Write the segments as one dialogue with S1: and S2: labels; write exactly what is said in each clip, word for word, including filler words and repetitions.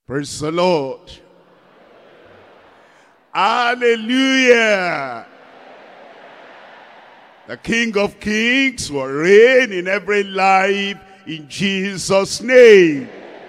S1: Praise the Lord. Hallelujah. The King of Kings will reign in every life in Jesus' name.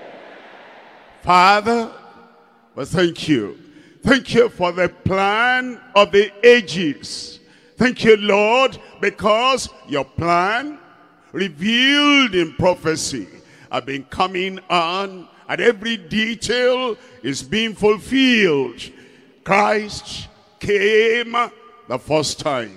S1: Father, well, thank you. Thank you for the plan of the ages. Thank you, Lord, because your plan revealed in prophecy have been coming on, and every detail is being fulfilled. Christ came the first time.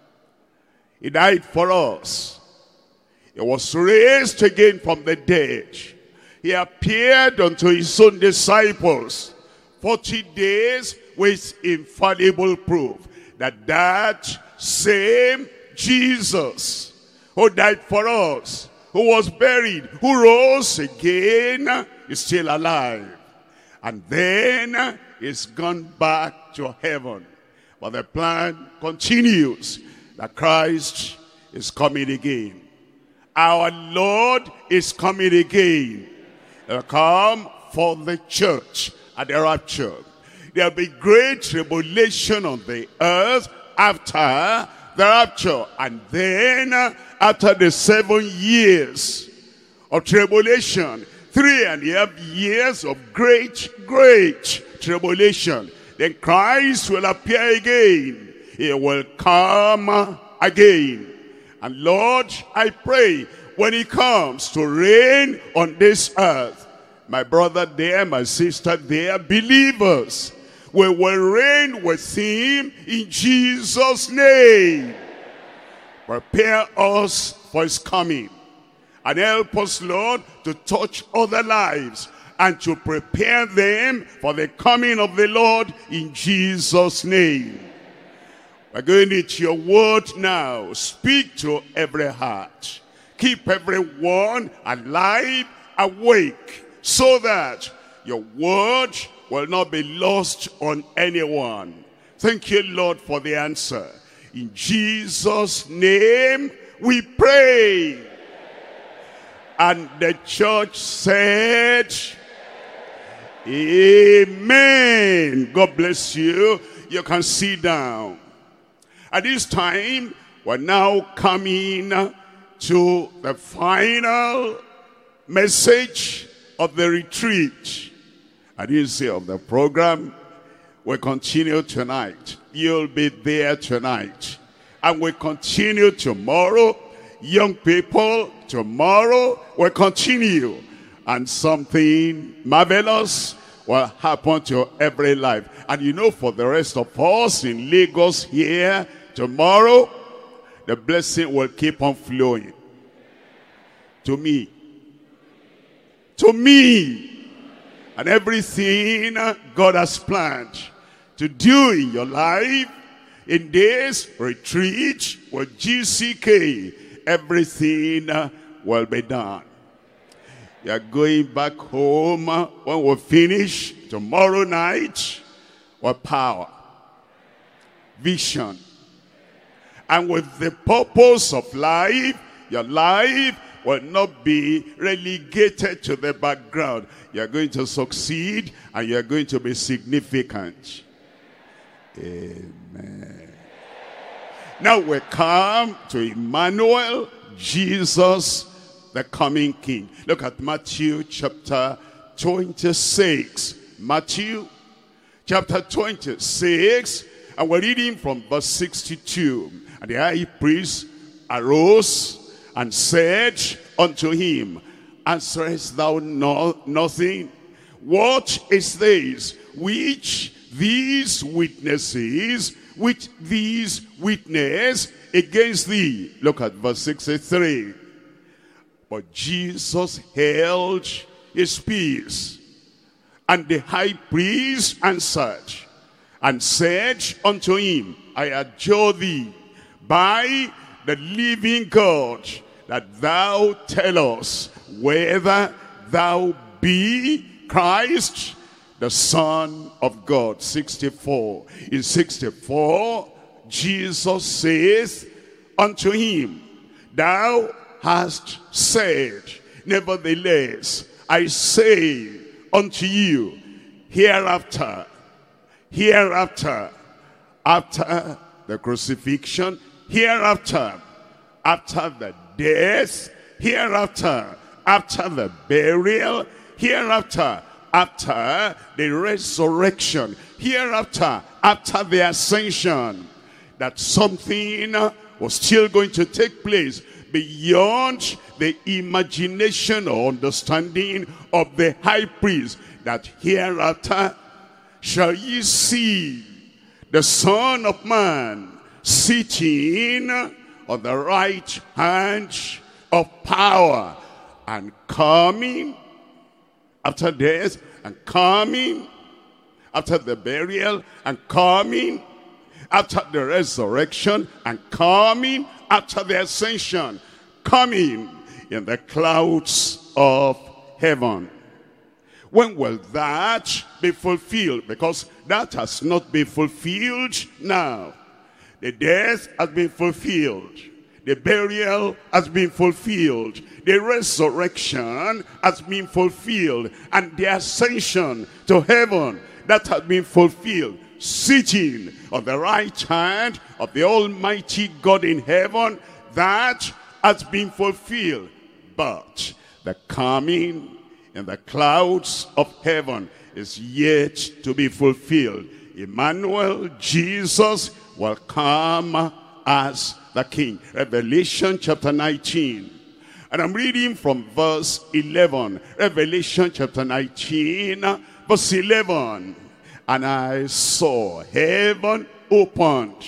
S1: He died for us. He was raised again from the dead. He appeared unto his own disciples forty days with infallible proof that that same Jesus who died for us, who was buried, who rose again, is still alive. And then is gone back to heaven. But the plan continues that Christ is coming again. Our Lord is coming again. He'll come for the church at the rapture. There'll be great tribulation on the earth after the rapture. And then after the seven years of tribulation, three and a half years of great, great tribulation, then Christ will appear again. He will come again. And Lord, I pray, when he comes to reign on this earth, my brother there, my sister there, believers, we will reign with him in Jesus' name. Prepare us for his coming. And help us, Lord, to touch other lives and to prepare them for the coming of the Lord in Jesus' name. We're going into your word now. Speak to every heart. Keep everyone alive, awake, so that your word will not be lost on anyone. Thank you, Lord, for the answer. In Jesus' name we pray. And the church said, amen. God bless you. You can sit down. At this time, we're now coming to the final message of the retreat. At this day of the program, we continue tonight. You'll be there tonight. And we continue tomorrow. Young people, tomorrow we'll continue. And something marvelous will happen to every life. And you know, for the rest of us in Lagos here, tomorrow, the blessing will keep on flowing. To me. To me. And everything God has planned to do in your life, in this retreat with G C K, everything will be done. You are going back home when we finish tomorrow night with power, vision, and with the purpose of life. Your life will not be relegated to the background. You are going to succeed and you are going to be significant. Amen. Now we come to Emmanuel, Jesus, the coming King. Look at Matthew chapter twenty-six. Matthew chapter twenty-six, and we're reading from verse sixty-two. And the high priest arose and said unto him, answerest thou no, nothing? What is this which these witnesses, which these witness against thee? Look at verse sixty-three. But Jesus held his peace. And the high priest answered and said unto him, I adjure thee by the living God, that thou tell us whether thou be Christ, the Son of God. sixty-four. In sixty-four, Jesus saith unto him, thou hast said, nevertheless, I say unto you hereafter, hereafter, after the crucifixion, hereafter, after the death, hereafter, after the burial, hereafter, after the resurrection, hereafter, after the ascension, that something was still going to take place beyond the imagination or understanding of the high priest, that hereafter shall ye see the Son of Man sitting on the right hand of power, and coming after death, and coming after the burial, and coming after the resurrection, and coming after the ascension, coming in the clouds of heaven. When will that be fulfilled? Because that has not been fulfilled now. The death has been fulfilled. The burial has been fulfilled. The resurrection has been fulfilled. And the ascension to heaven, that has been fulfilled. Sitting on the right hand of the Almighty God in heaven, that has been fulfilled. But the coming in the clouds of heaven is yet to be fulfilled. Emmanuel, Jesus, will come as the King. Revelation chapter nineteen. And I'm reading from verse eleven. Revelation chapter nineteen, verse eleven. And I saw heaven opened,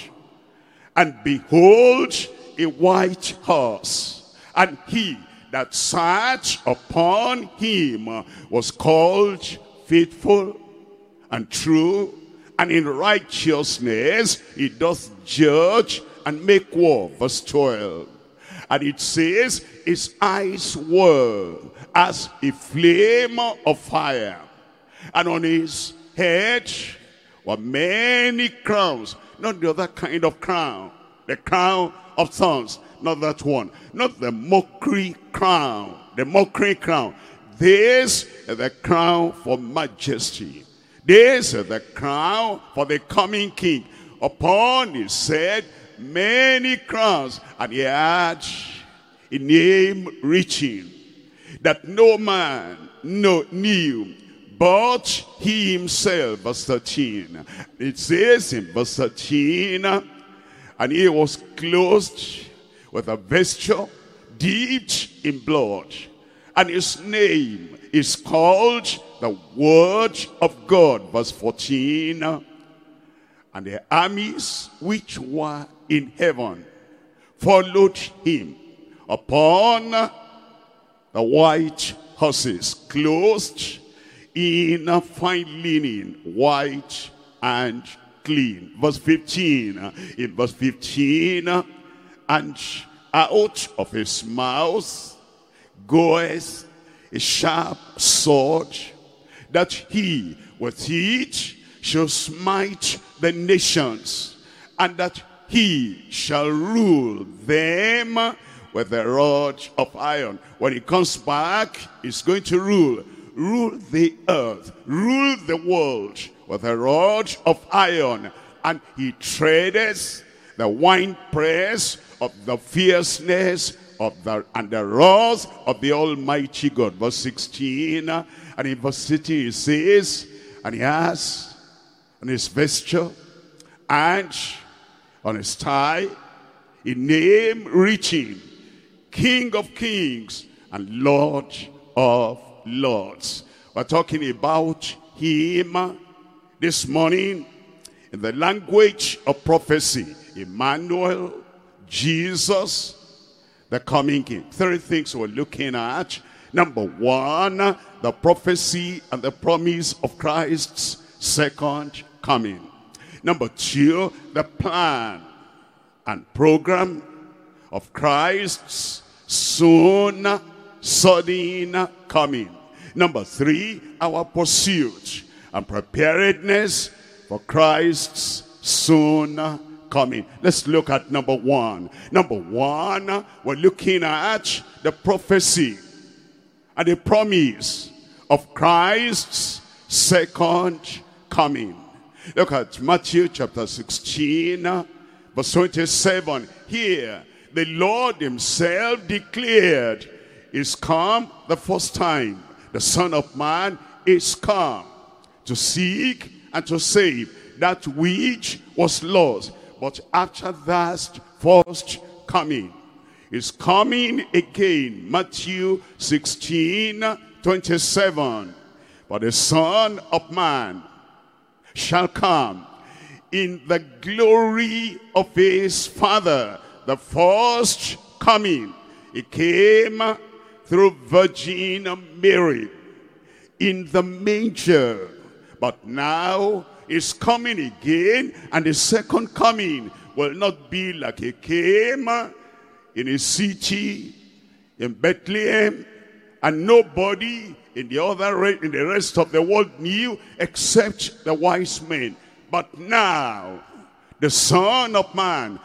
S1: and behold, a white horse, and he that sat upon him was called Faithful and True, and in righteousness he doth judge and make war. Verse twelve. And it says, his eyes were as a flame of fire, and on his head were many crowns. Not the other kind of crown, the crown of thorns. Not that one. Not the mockery crown. The mockery crown. This is the crown for majesty. This is the crown for the coming king. Upon his head many crowns. And he had a name written, that no man no knew but he himself. Verse thirteen. It says in verse thirteen, and he was clothed with a vesture dipped in blood, and his name is called the Word of God. Verse fourteen. And the armies which were in heaven followed him upon the white horses, clothed in a fine linen, white and clean. Verse fifteen. In verse fifteen, and out of his mouth goeth a sharp sword, that he with it shall smite the nations, and that he shall rule them with the rod of iron. When he comes back, he's going to rule. Rule the earth, rule the world with a rod of iron. And he treadeth the winepress of the fierceness of the and the wrath of the Almighty God. Verse sixteen. And in verse eighteen it says, and he has on his vesture and on his thigh a name written, King of Kings and Lord of Lords. We're talking about him this morning in the language of prophecy. Emmanuel, Jesus, the coming King. Three things we're looking at. Number one, the prophecy and the promise of Christ's second coming. Number two, the plan and program of Christ's soon, sudden coming. Number three, our pursuit and preparedness for Christ's soon coming. Let's look at number one. Number one, we're looking at the prophecy and the promise of Christ's second coming. Look at Matthew chapter sixteen, verse twenty-seven. Here, the Lord himself declared, is come the first time. The Son of Man is come to seek and to save that which was lost. But after that first coming, is coming again. Matthew sixteen, twenty-seven. For the Son of Man shall come in the glory of his Father. The first coming, he came through Virgin Mary in the manger. But now is coming again, and the second coming will not be like he came in a city in Bethlehem, and nobody in the other in the rest of the world knew except the wise men. But now the Son of Man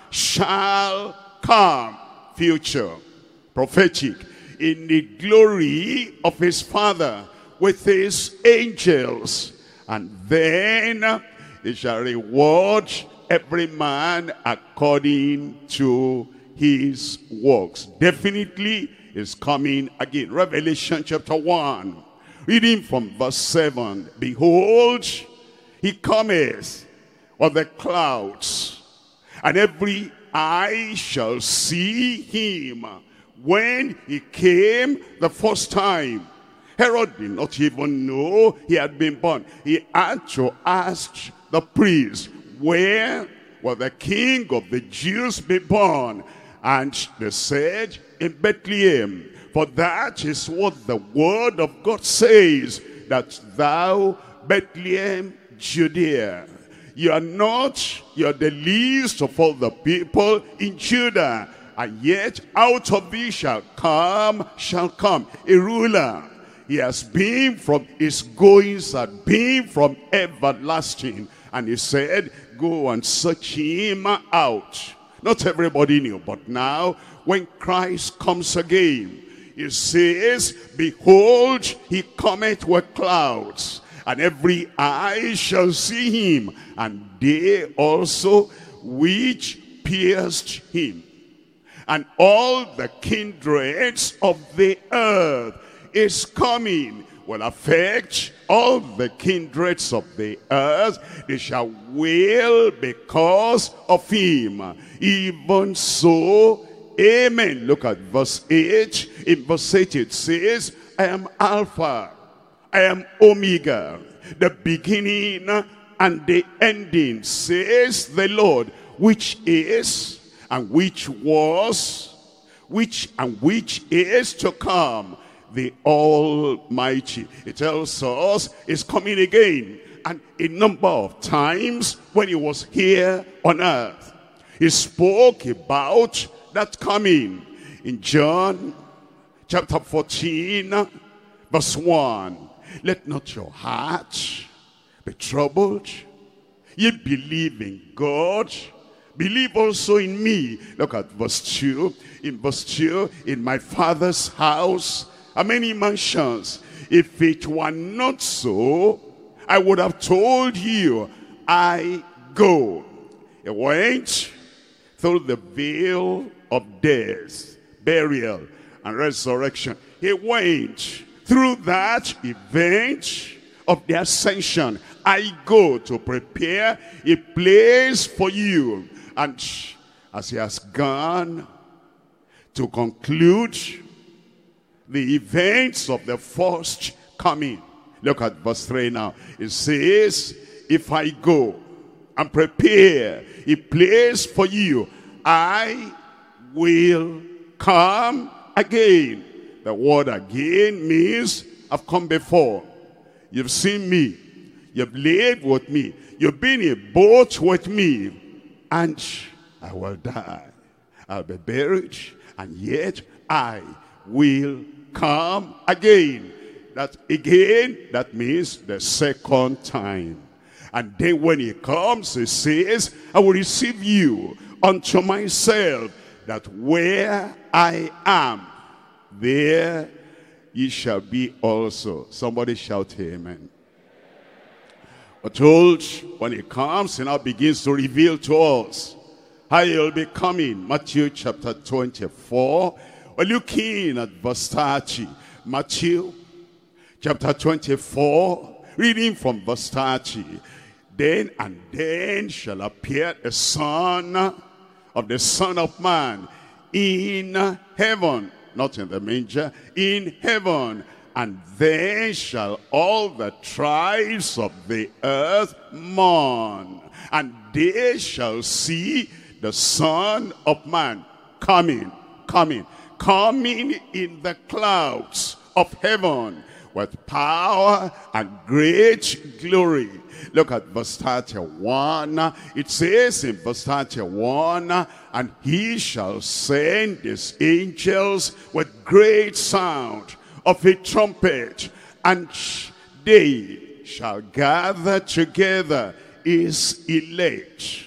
S1: shall come, future, prophetic, in the glory of his Father with his angels. And then he shall reward every man according to his works. Definitely is coming again. Revelation chapter one, reading from verse seven. Behold, he cometh on the clouds, and every eye shall see him, when he came the first time. Herod did not even know he had been born. He had to ask the priest, where will the king of the Jews be born? And they said, in Bethlehem. For that is what the word of God says, that thou, Bethlehem, Judea, you are not, you are the least of all the people in Judah, and yet out of thee shall come, shall come a ruler. He has been from his goings and been from everlasting. And he said, go and search him out. Not everybody knew, but now when Christ comes again, he says, behold, he cometh with clouds, and every eye shall see him, and they also which pierced him. And all the kindreds of the earth is coming, will affect all the kindreds of the earth. They shall wail because of him. Even so, amen. Look at verse eight. In verse eight it says, I am Alpha, I am Omega, the beginning and the ending, says the Lord, which is, and which was, which and which is to come, the Almighty. It tells us it's coming again. And a number of times when he was here on earth, he spoke about that coming. In John chapter fourteen, verse one, let not your heart be troubled. Ye believe in God, believe also in me. Look at verse two. In verse two, in my Father's house are many mansions. If it were not so, I would have told you, I go. He went through the veil of death, burial, and resurrection. He went through that event of the ascension. I go to prepare a place for you. And as he has gone to conclude the events of the first coming, look at verse three now. It says, if I go and prepare a place for you, I will come again. The word again means I've come before. You've seen me. You've laid with me. You've been in a boat with me. And I will die. I'll be buried. And yet I will come again. That again, that means the second time. And then when he comes, he says, I will receive you unto myself, that where I am, there ye shall be also. Somebody shout amen. We're told when he comes, he now begins to reveal to us how he'll be coming. Matthew chapter twenty-four. We're looking at verse thirty. Matthew chapter twenty-four, reading from verse thirty. Then and then shall appear the Son of the Son of Man in heaven, not in the manger, in heaven. And then shall all the tribes of the earth mourn, and they shall see the Son of Man coming, coming, coming in the clouds of heaven with power and great glory. Look at verse thirty-one. It says in verse thirty-one, and he shall send his angels with great sound of a trumpet, and they shall gather together his elect.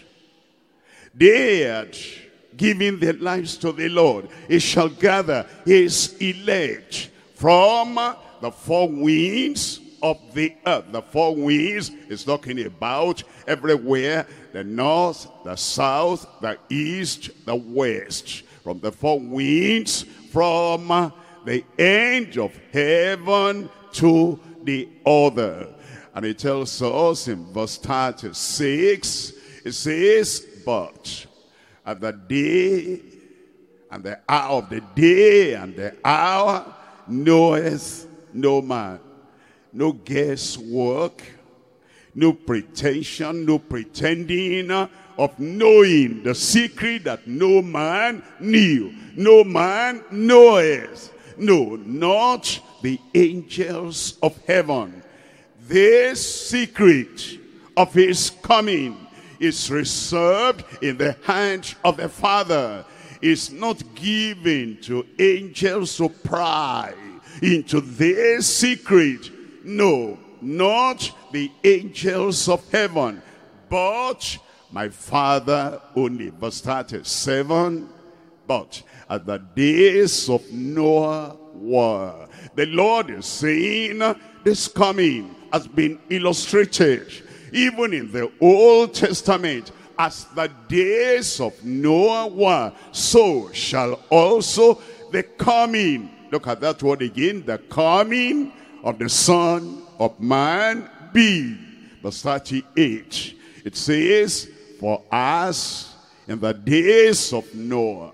S1: They had given their lives to the Lord. He shall gather his elect from the four winds of the earth. The four winds is talking about everywhere: the north, the south, the east, the west. From the four winds, from the end of heaven to the other. And it tells us in verse thirty-six, it says, but at the day and the hour of the day and the hour knoweth no man. No guesswork, no pretension, no pretending of knowing the secret that no man knew. No man knoweth. No, not the angels of heaven. This secret of his coming is reserved in the hand of the Father. It's not given to angels to pry into this secret. No, not the angels of heaven, but my Father only. Verse thirty-seven, but at the days of Noah were. The Lord is saying this coming has been illustrated even in the Old Testament. As the days of Noah were, so shall also the coming, look at that word again, the coming of the Son of Man be. Verse thirty-eight, it says, for as in the days of Noah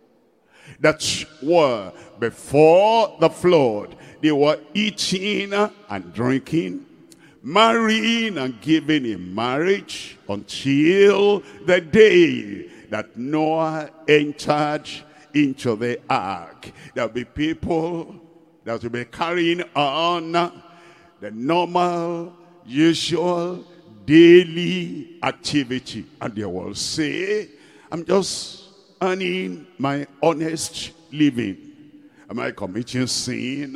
S1: that were before the flood, they were eating and drinking, marrying and giving in marriage, until the day that Noah entered into the ark. There will be people that will be carrying on the normal, usual, daily activity. And they will say, I'm just earning my honest living. Am I committing sin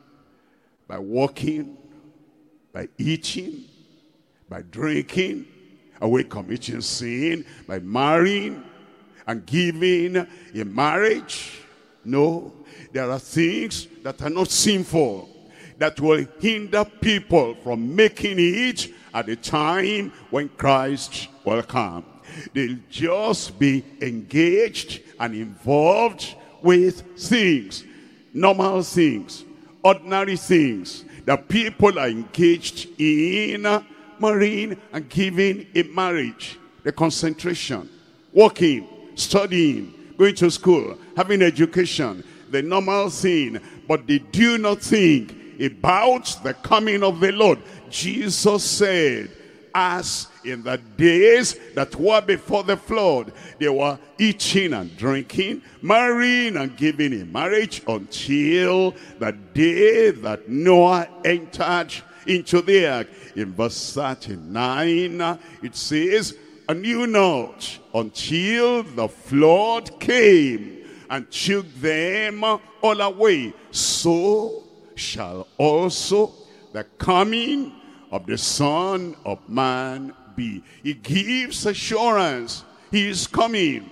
S1: by walking, by eating, by drinking? Are we committing sin by marrying and giving in marriage? No. There are things that are not sinful, that will hinder people from making it at the time when Christ will come. They'll just be engaged and involved with things, normal things, ordinary things that people are engaged in, marrying and giving in marriage. The concentration, working, studying, going to school, having education, the normal thing. But they do not think about the coming of the Lord. Jesus said, as in the days that were before the flood, they were eating and drinking, marrying and giving in marriage, until the day that Noah entered into the ark. In verse thirty-nine, it says, and knew not until the flood came and took them all away. So shall also the coming of the Son of Man be. He gives assurance. He is coming.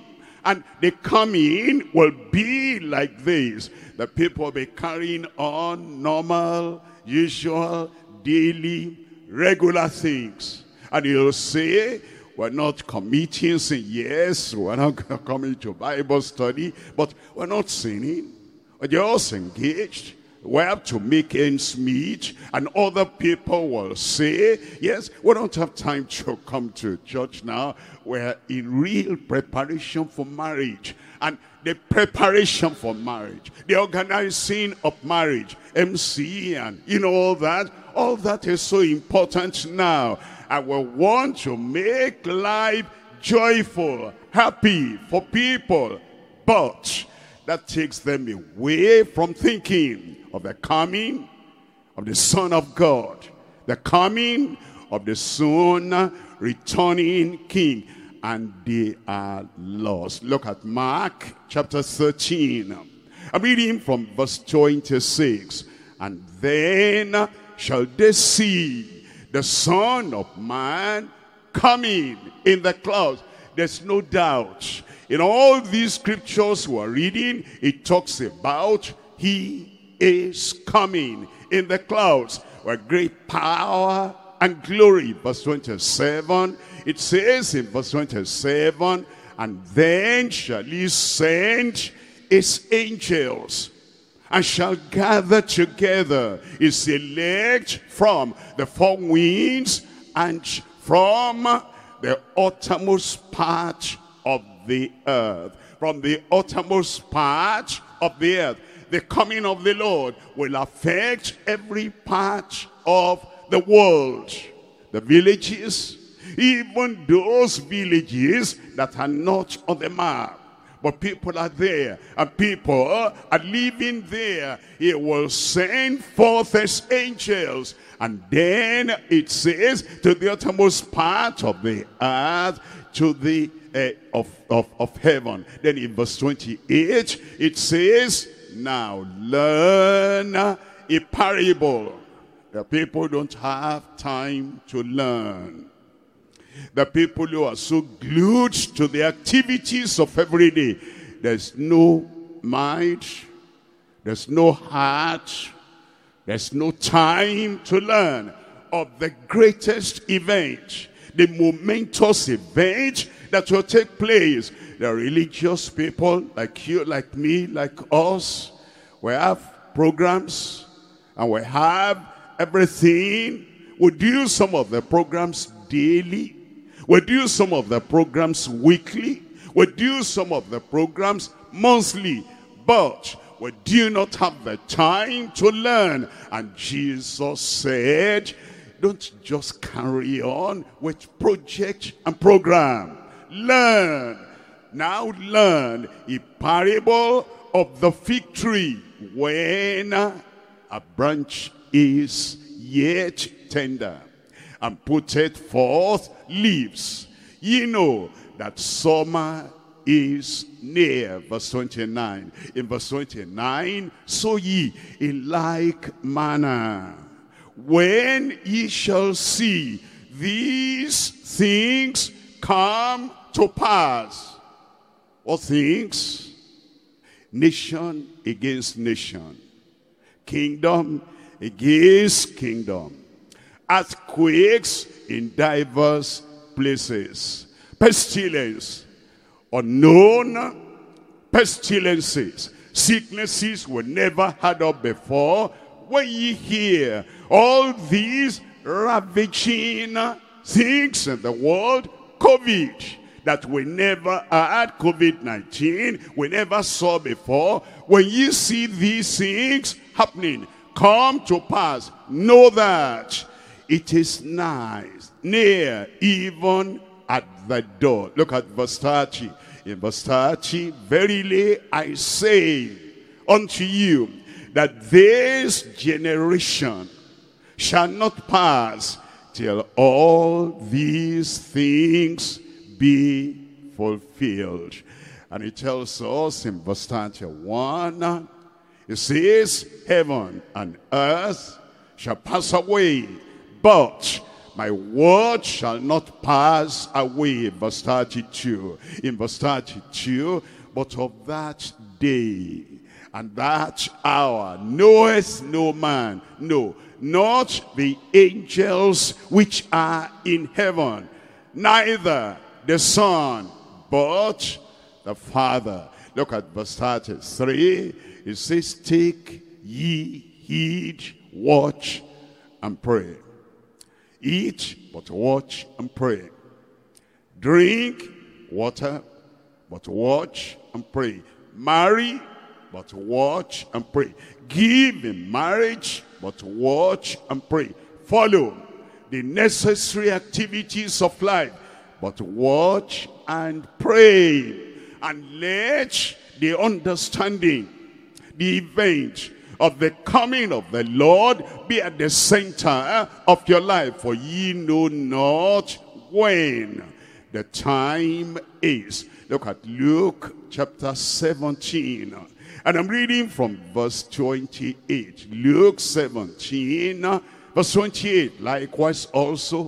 S1: And the coming will be like this. The people will be carrying on normal, usual, daily, regular things. And you'll say, we're not committing sin. Yes, we're not coming to Bible study, but we're not sinning. We're just engaged. We have to make ends meet. And other people will say, yes, we don't have time to come to church now. We're in real preparation for marriage. And the preparation for marriage, the organizing of marriage, M C and you know all that, all that is so important now. And we want to make life joyful, happy for people. But that takes them away from thinking of the coming of the Son of God, the coming of the soon returning King. And they are lost. Look at Mark chapter thirteen. I'm reading from verse twenty-six. And then shall they see the Son of Man coming in the clouds. There's no doubt. In all these scriptures we're reading, it talks about he is coming in the clouds with great power and glory. Verse twenty-seven, it says in verse twenty-seven, and then shall he send his angels and shall gather together his elect from the four winds and from the uttermost part of the earth. From the uttermost part of the earth. The coming of the Lord will affect every part of the world. The villages, even those villages that are not on the map. But people are there, and people are living there. He will send forth his angels. And then it says, to the uttermost part of the earth, to the uh, of, of, of heaven. Then in verse twenty-eight, it says, now learn a parable. The people don't have time to learn. The people who are so glued to the activities of every day, there's no mind, there's no heart, there's no time to learn of the greatest event, the momentous event that will take place. The religious people like you, like me, like us, we have programs and we have everything. We do some of the programs daily. We do some of the programs weekly. We do some of the programs monthly. But we do not have the time to learn. And Jesus said, don't just carry on with project and program. Learn. Now learn a parable of the fig tree when a branch is yet tender and putteth forth leaves. Ye know that summer is near. Verse twenty-nine. In verse twenty-nine, so ye in like manner, when ye shall see these things come to pass. What things? Nation against nation. Kingdom against kingdom. Earthquakes in diverse places. Pestilence. Unknown pestilences. Sicknesses we never heard of before. When ye hear all these ravaging things in the world, COVID, that we never had, COVID nineteen, we never saw before. When you see these things happening, come to pass, know that it is nice, near, even at the door. Look at verse thirty. In verse thirty, verily I say unto you, that this generation shall not pass till all these things be fulfilled. And it tells us in verse thirty-one, it says, heaven and earth shall pass away, but my word shall not pass away. Verse thirty-two. In verse thirty-two, but of that day and that hour knoweth no man, no, not the angels which are in heaven, neither the Son, but the Father. Look at verse thirty-three. It says, take ye heed, watch and pray. Eat, but watch and pray. Drink water, but watch and pray. Marry, but watch and pray. Give in marriage, but watch and pray. Follow the necessary activities of life, but watch and pray. And let the understanding, the event of the coming of the Lord be at the center of your life. For ye know not when the time is. Look at Luke chapter seventeen. And I'm reading from verse twenty-eight. Luke seventeen, verse twenty-eight. Likewise also,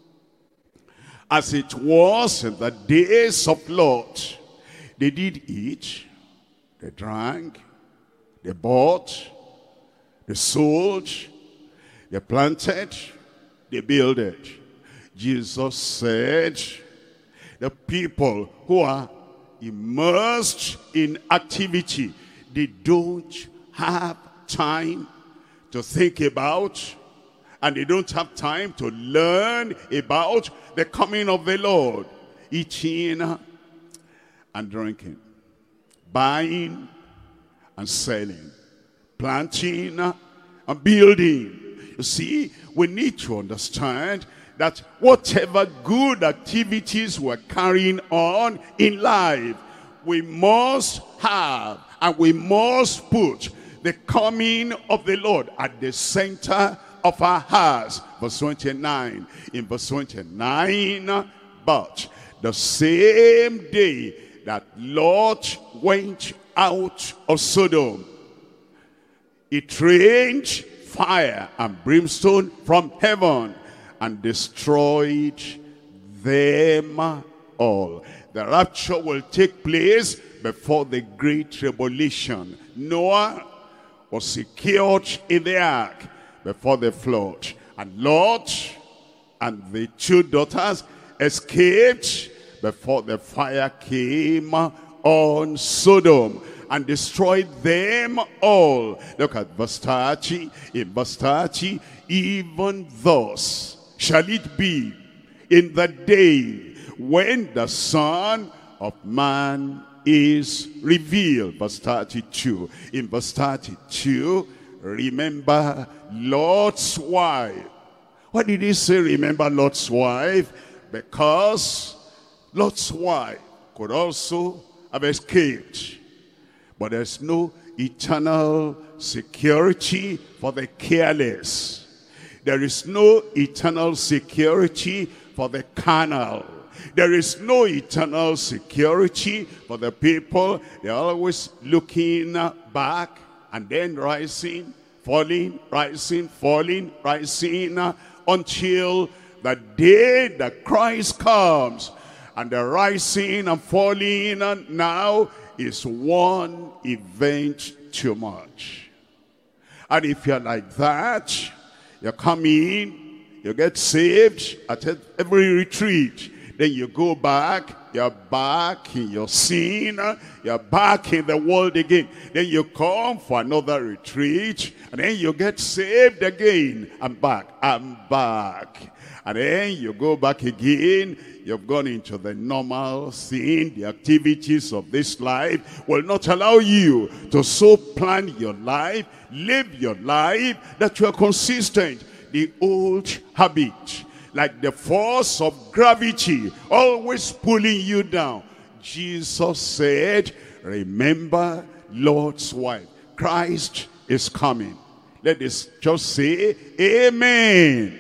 S1: as it was in the days of Lot, they did eat, they drank, they bought, they sold, they planted, they builded. Jesus said, the people who are immersed in activity, they don't have time to think about, and they don't have time to learn about the coming of the Lord. Eating and drinking, buying and selling, planting and building. You see, we need to understand that whatever good activities we're carrying on in life, we must have and we must put the coming of the Lord at the center of our hearts. Verse twenty-nine. In verse twenty-nine, but the same day that Lot went out of Sodom, it rained fire and brimstone from heaven and destroyed them all. The rapture will take place before the great tribulation. Noah was secured in the ark before the flood, and Lot and the two daughters escaped before the fire came on Sodom and destroyed them all. Look at verse thirty. In verse thirty, even thus shall it be in the day when the Son of Man is revealed. Verse thirty-two. In verse thirty-two, remember Lot's wife. Why did he say remember Lot's wife? Because Lot's wife could also have escaped. But there's no eternal security for the careless. There is no eternal security for the carnal. There is no eternal security for the people. They're always looking back and then rising, falling, rising, falling, rising, until the day that Christ comes. And the rising and falling now is one event too much. And if you're like that, you come in, you get saved at every retreat. Then you go back, you're back in your sin, you're back in the world again. Then you come for another retreat, and then you get saved again. I'm back, I'm back. And then you go back again. You've gone into the normal thing. The activities of this life will not allow you to so plan your life, live your life, that you are consistent. The old habit, like the force of gravity, always pulling you down. Jesus said, remember Lot's wife. Christ is coming. Let us just say, amen.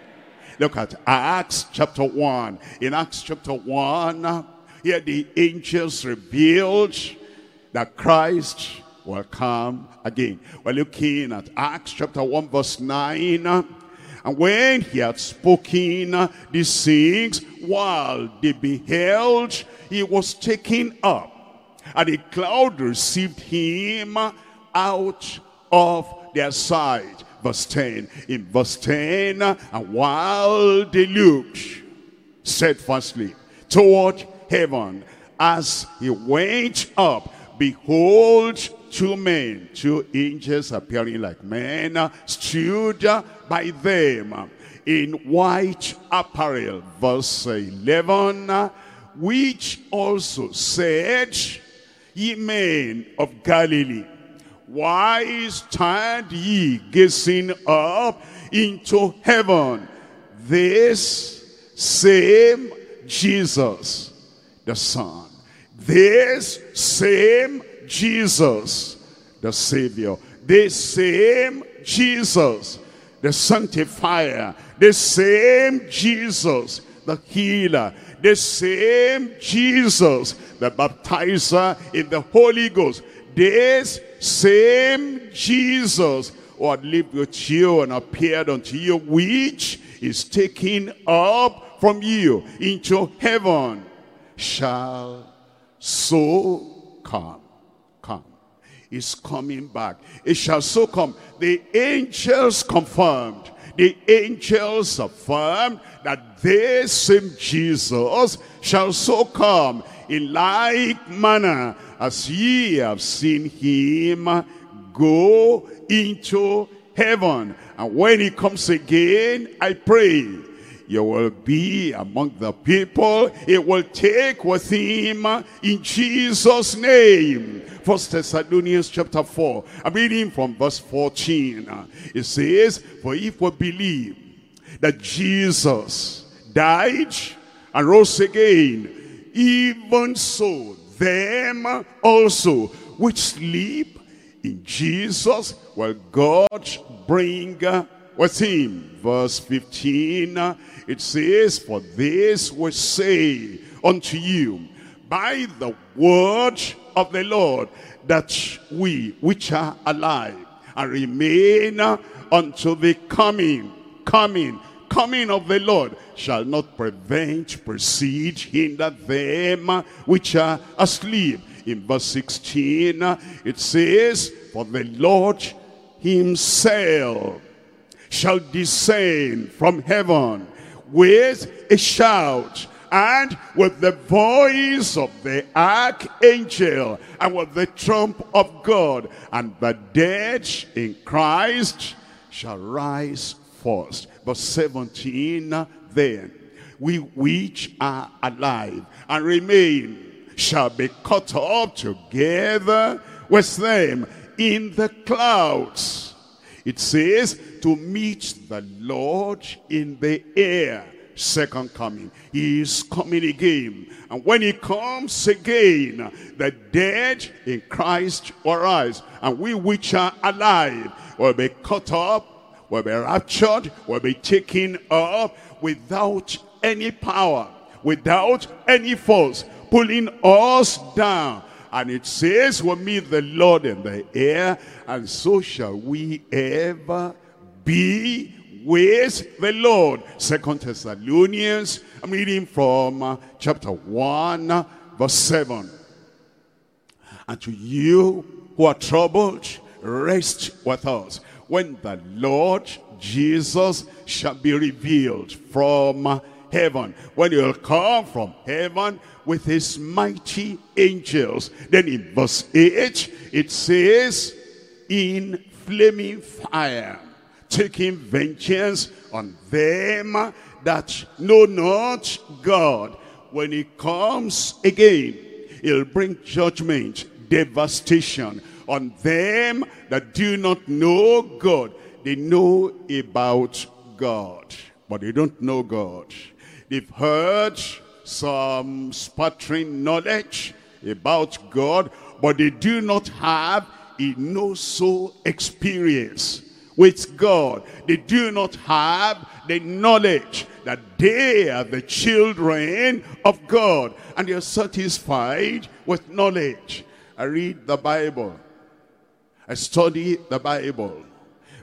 S1: Look at Acts chapter one. In Acts chapter one, here the angels revealed that Christ will come again. We're looking at Acts chapter one verse nine. And when he had spoken these things, while they beheld, he was taken up, and a cloud received him out of their sight. Verse ten. In verse ten, and while they looked steadfastly toward heaven, as he went up, behold, two men, two angels appearing like men, stood by them in white apparel. Verse eleven, which also said, ye men of Galilee, why stand ye gazing up into heaven? This same Jesus, the Son, this same Jesus, the Savior, this same Jesus, the Sanctifier, the same Jesus, the Healer, the same Jesus, the Baptizer in the Holy Ghost, this same Jesus who had lived with you and appeared unto you, which is taken up from you into heaven, shall so come. Come. Is coming back. It shall so come. The angels confirmed. The angels affirmed that this same Jesus shall so come in like manner as ye have seen him go into heaven. And when he comes again, I pray, you will be among the people he will take with him in Jesus' name. First Thessalonians chapter four. I'm reading from verse fourteen. It says, for if we believe that Jesus died and rose again, even so them also which sleep in Jesus will God bring with him. Verse fifteen, it says, for this we say unto you by the word of the Lord, that we which are alive and remain unto the coming, coming, coming of the Lord shall not prevent, precede, hinder them which are asleep. In verse sixteen, it says, for the Lord himself shall descend from heaven with a shout, and with the voice of the archangel, and with the trump of God, and the dead in Christ shall rise first. Verse seventeen, then we which are alive and remain shall be caught up together with them in the clouds. It says, to meet the Lord in the air. Second coming. He is coming again. And when he comes again, the dead in Christ will rise. And we which are alive will be caught up, will be raptured, will be taken up without any power, without any force pulling us down. And it says, we'll meet the Lord in the air, and so shall we ever be with the Lord. Second Thessalonians, I'm reading from uh, chapter one, uh, verse seven. And to you who are troubled, rest with us when the Lord Jesus shall be revealed from uh, heaven. When he will come from heaven with his mighty angels. Then in verse eight, it says, in flaming fire, taking vengeance on them that know not God. When he comes again, he'll bring judgment, devastation on them that do not know God. They know about God, but they don't know God. They've heard some sputtering knowledge about God, but they do not have a no-so experience with God. They do not have the knowledge that they are the children of God, and they are satisfied with knowledge. I read the Bible, I study the Bible,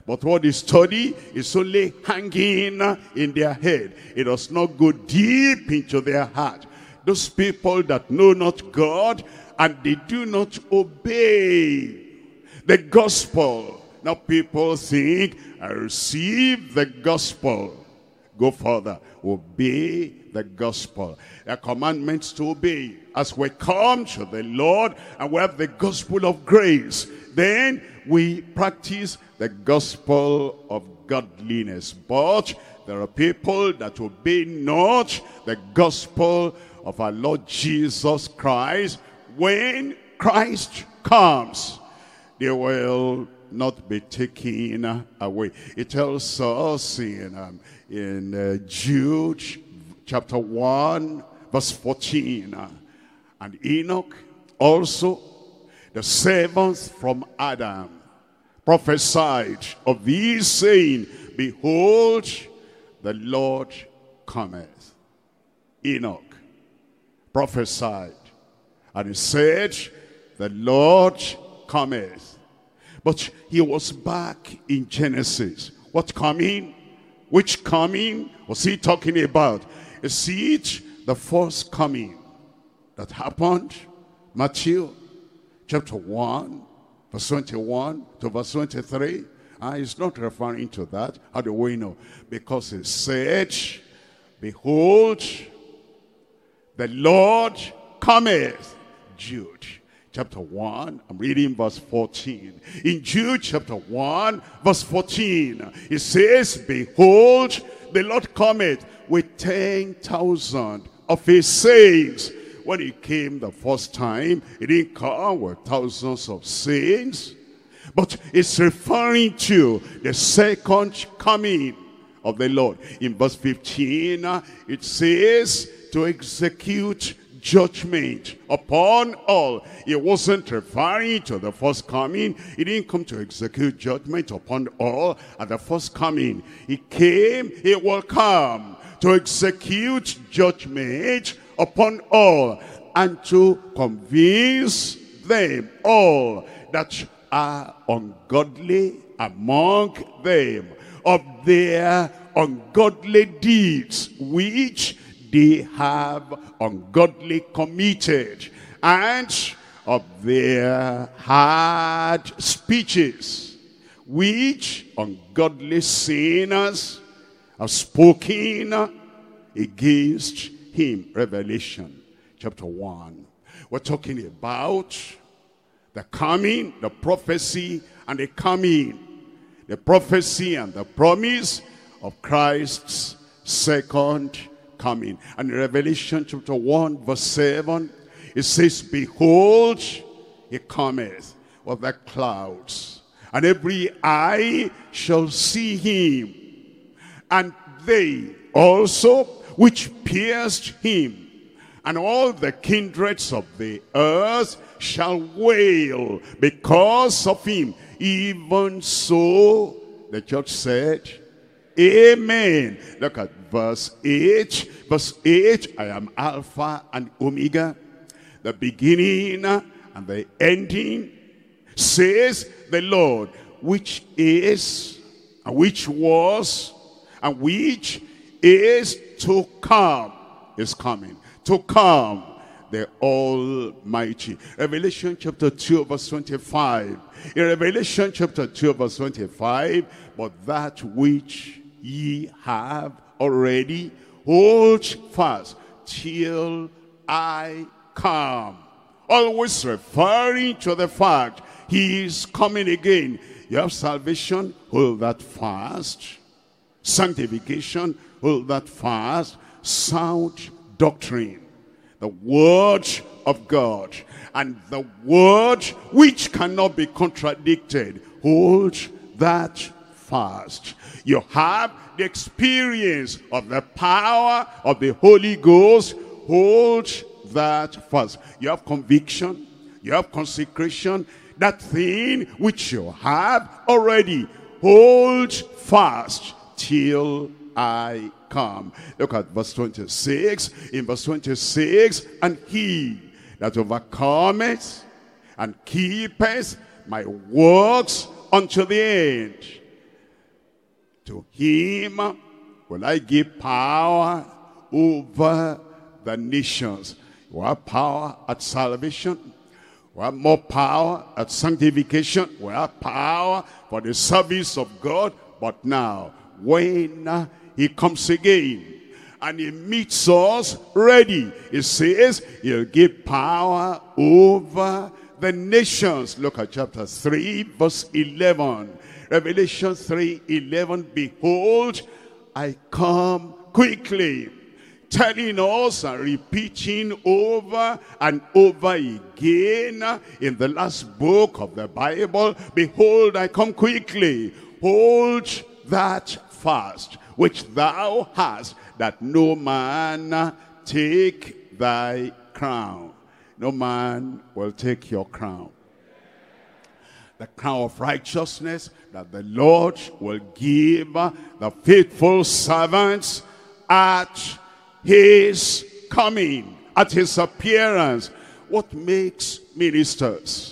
S1: But what they study is only hanging in their head. It does not go deep into their heart. Those people that know not God and they do not obey the gospel. Now people think, I receive the gospel. Go further. Obey the gospel. There are commandments to obey. As we come to the Lord and we have the gospel of grace, then we practice the gospel of godliness. But there are people that obey not the gospel of our Lord Jesus Christ. When Christ comes, they will not be taken away. It tells us in, um, in uh, Jude chapter one verse fourteen, uh, and Enoch also, the seventh from Adam, prophesied of these, saying, behold, the Lord cometh. Enoch prophesied, and he said, the Lord cometh. But he was back in Genesis. What coming? Which coming was he talking about? Is it the first coming that happened? Matthew chapter one, verse twenty-one to verse twenty-three. Uh, he's not referring to that. How do we know? Because he said, behold, the Lord cometh. Jude chapter one, I'm reading verse fourteen. In Jude chapter one, verse fourteen, it says, behold, the Lord cometh with ten thousand of his saints. When he came the first time, he didn't come with thousands of saints, but it's referring to the second coming of the Lord. In verse fifteen, it says, to execute judgment upon all. It wasn't referring to the first coming. He didn't come to execute judgment upon all at the first coming. He came, he will come to execute judgment upon all, and to convince them all that are ungodly among them of their ungodly deeds which they have ungodly committed, and of their hard speeches which ungodly sinners have spoken against him. Revelation chapter one. We're talking about the coming, the prophecy, and the coming. The prophecy and the promise of Christ's second coming. And in Revelation chapter one verse seven, it says, behold, he cometh with the clouds, and every eye shall see him, and they also which pierced him, and all the kindreds of the earth shall wail because of him. Even so, the church said, amen. Look at verse eight. Verse eight, I am Alpha and Omega, the beginning and the ending, says the Lord, which is, and which was, and which is to come. Is coming. To come, the Almighty. Revelation chapter two verse twenty-five. In Revelation chapter two verse twenty-five, but that which ye have already, hold fast till I come. Always referring to the fact he is coming again. You have salvation, hold that fast. Sanctification, hold that fast. Sound doctrine, the word of God, and the word which cannot be contradicted, hold that fast. You have the experience of the power of the Holy Ghost, hold that fast. You have conviction, you have consecration, that thing which you have already, hold fast till I come. Look at verse twenty-six. In verse twenty-six, and he that overcometh and keepeth my works unto the end, To him will I give power over the nations. We have power at salvation. We have more power at sanctification. We have power for the service of God. But now, when he comes again and he meets us ready, he says he'll give power over the nations. Look at chapter three, verse eleven. Revelation three eleven. Behold, I come quickly. Telling us and repeating over and over again in the last book of the Bible, behold, I come quickly. Hold that fast which thou hast, that no man take thy crown. No man will take your crown. The crown of righteousness that the Lord will give the faithful servants at his coming, at his appearance. What makes ministers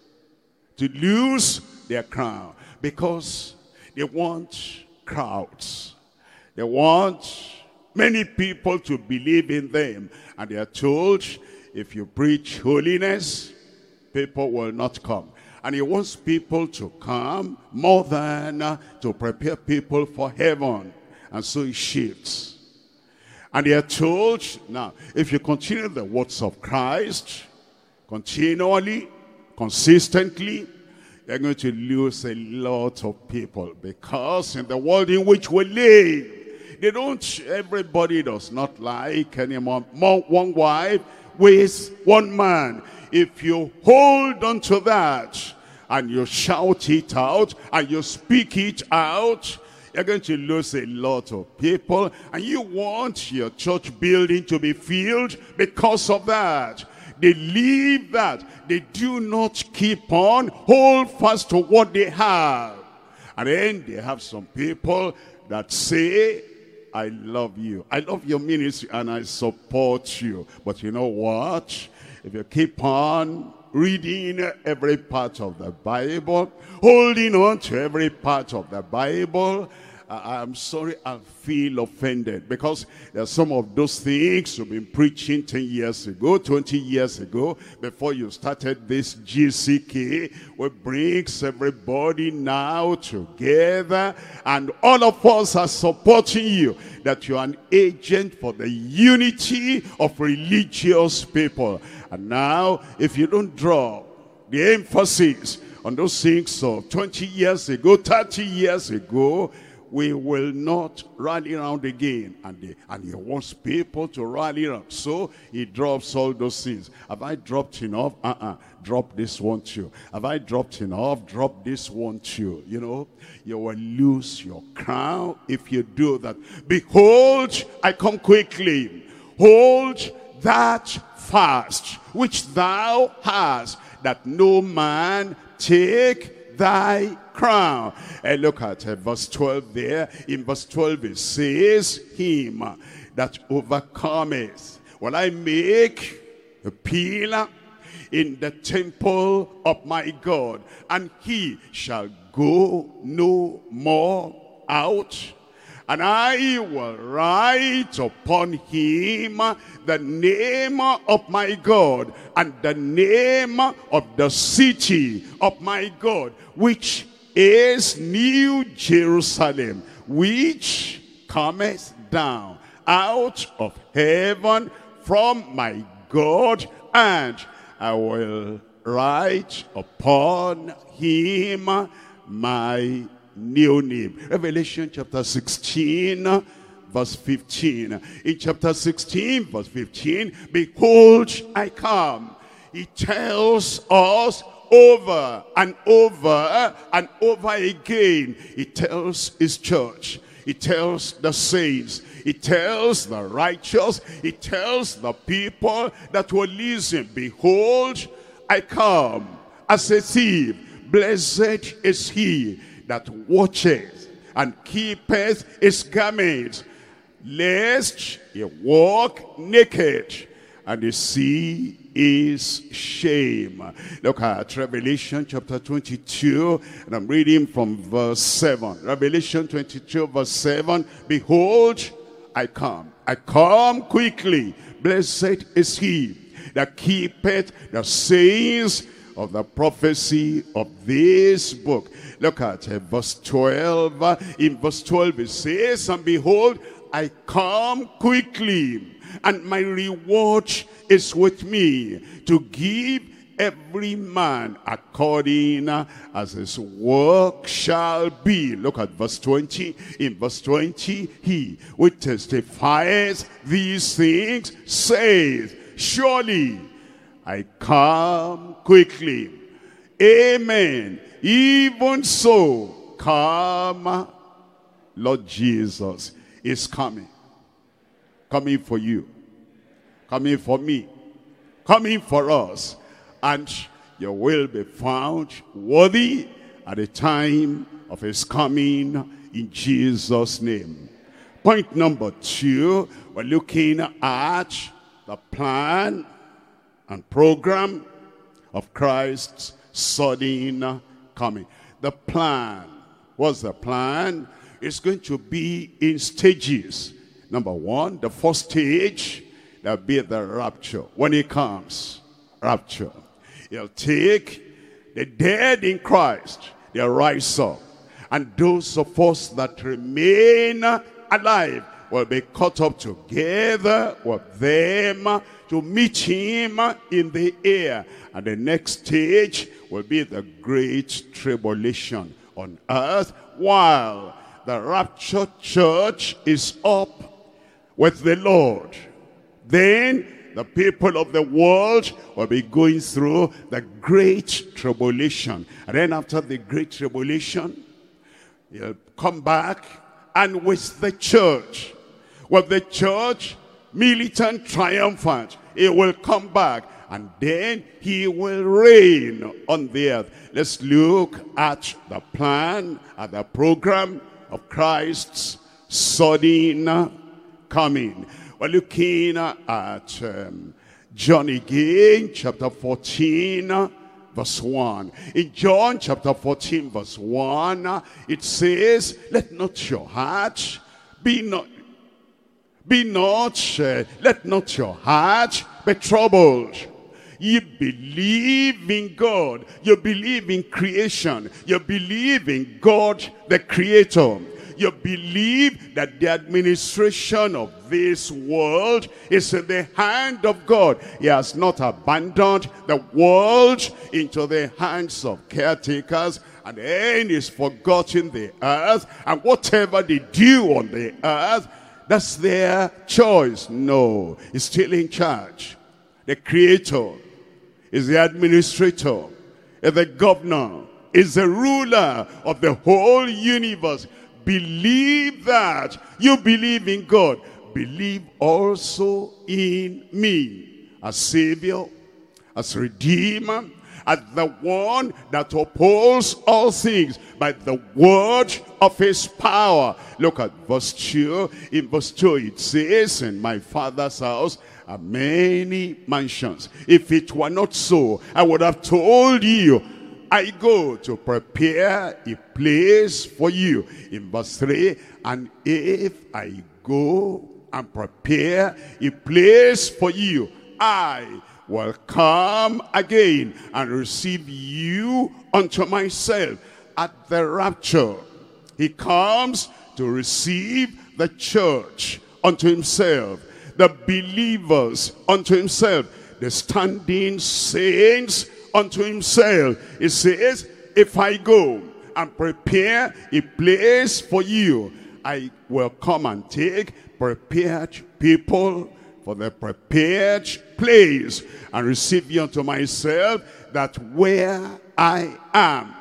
S1: to lose their crown? Because they want crowds. They want many people to believe in them. And they are told, if you preach holiness, people will not come. And he wants people to come more than uh, to prepare people for heaven. And so he shifts. And they are told, now, if you continue the words of Christ, continually, consistently, you're going to lose a lot of people. Because in the world in which we live, they don't, everybody does not like anymore. More, one wife with one man. If you hold on to that, and you shout it out, and you speak it out, you're going to lose a lot of people, and you want your church building to be filled because of that. They leave that. They do not keep on, hold fast to what they have. And then they have some people that say, I love you. I love your ministry and I support you. But you know what? If you keep on reading every part of the Bible, holding on to every part of the Bible, uh, I'm sorry, I feel offended, because there are some of those things you've been preaching ten years ago, twenty years ago, before you started this G C K, which brings everybody now together, and all of us are supporting you, that you're an agent for the unity of religious people. And now, if you don't drop the emphasis on those things of twenty years ago, thirty years ago, we will not rally around again. And, they, and he wants people to rally around. So he drops all those things. Have I dropped enough? Uh-uh. Drop this one too. Have I dropped enough? Drop this one too. You know, you will lose your crown if you do that. Behold, I come quickly. Hold that fast which thou hast, that no man take thy crown. And look at uh, verse twelve there. In verse twelve it says, him that overcometh will I make a pillar in the temple of my God, and he shall go no more out. And I will write upon him the name of my God, and the name of the city of my God, which is New Jerusalem, which cometh down out of heaven from my God, and I will write upon him my new name. Revelation chapter sixteen, verse fifteen. In chapter sixteen, verse fifteen, behold, I come. He tells us over and over and over again. He tells his church. He tells the saints. He tells the righteous. He tells the people that will listen. Behold, I come as a thief. Blessed is he that watcheth and keepeth his garments, lest he walk naked and he see his shame. Look at Revelation chapter twenty-two, and I'm reading from verse seven. Revelation twenty-two verse seven, behold, I come, I come quickly. Blessed is he that keepeth the sayings of the prophecy of this book. Look at uh, verse twelve. In verse twelve it says, and behold, I come quickly, and my reward is with me, to give every man according as his work shall be. Look at verse twenty. In verse twenty, he who testifies these things says, surely I come quickly. Amen. Even so, come. Lord Jesus is coming. Coming for you. Coming for me. Coming for us. And you will be found worthy at the time of his coming in Jesus' name. Point number two, we're looking at the plan and program of Christ's sudden coming. The plan. What's the plan? It's going to be in stages. Number one, the first stage, there'll be the rapture. When he comes, rapture. He'll take the dead in Christ, they'll rise up. And those of us that remain alive will be caught up together with them to meet him in the air. And the next stage will be the great tribulation on earth, while the raptured church is up with the Lord. Then the people of the world will be going through the great tribulation. And then after the great tribulation, he'll come back, and with the church, with the church, militant, triumphant, he will come back, and then he will reign on the earth. Let's look at the plan, at the program of Christ's sudden coming. We're looking at um, John again, chapter fourteen, verse one. In John chapter fourteen, verse one, it says, let not your heart be not, be not, uh, let not your heart be troubled. You believe in God. You believe in creation. You believe in God, the Creator. You believe that the administration of this world is in the hand of God. He has not abandoned the world into the hands of caretakers, and then he's forgotten the earth, and whatever they do on the earth, that's their choice. No, he's still in charge. The Creator is the administrator, is the governor, is the ruler of the whole universe. Believe that. You believe in God. Believe also in me as Savior, as Redeemer, as the one that upholds all things by the word of his power. Look at verse two. In verse two it says, in my Father's house are many mansions. If it were not so, I would have told you, I go to prepare a place for you. In verse three, and if I go and prepare a place for you, I will come again and receive you unto myself. At the rapture, he comes to receive the church unto himself, the believers unto himself, the standing saints unto himself. It says, if I go and prepare a place for you, I will come and take prepared people for the prepared place and receive you unto myself, that where I am,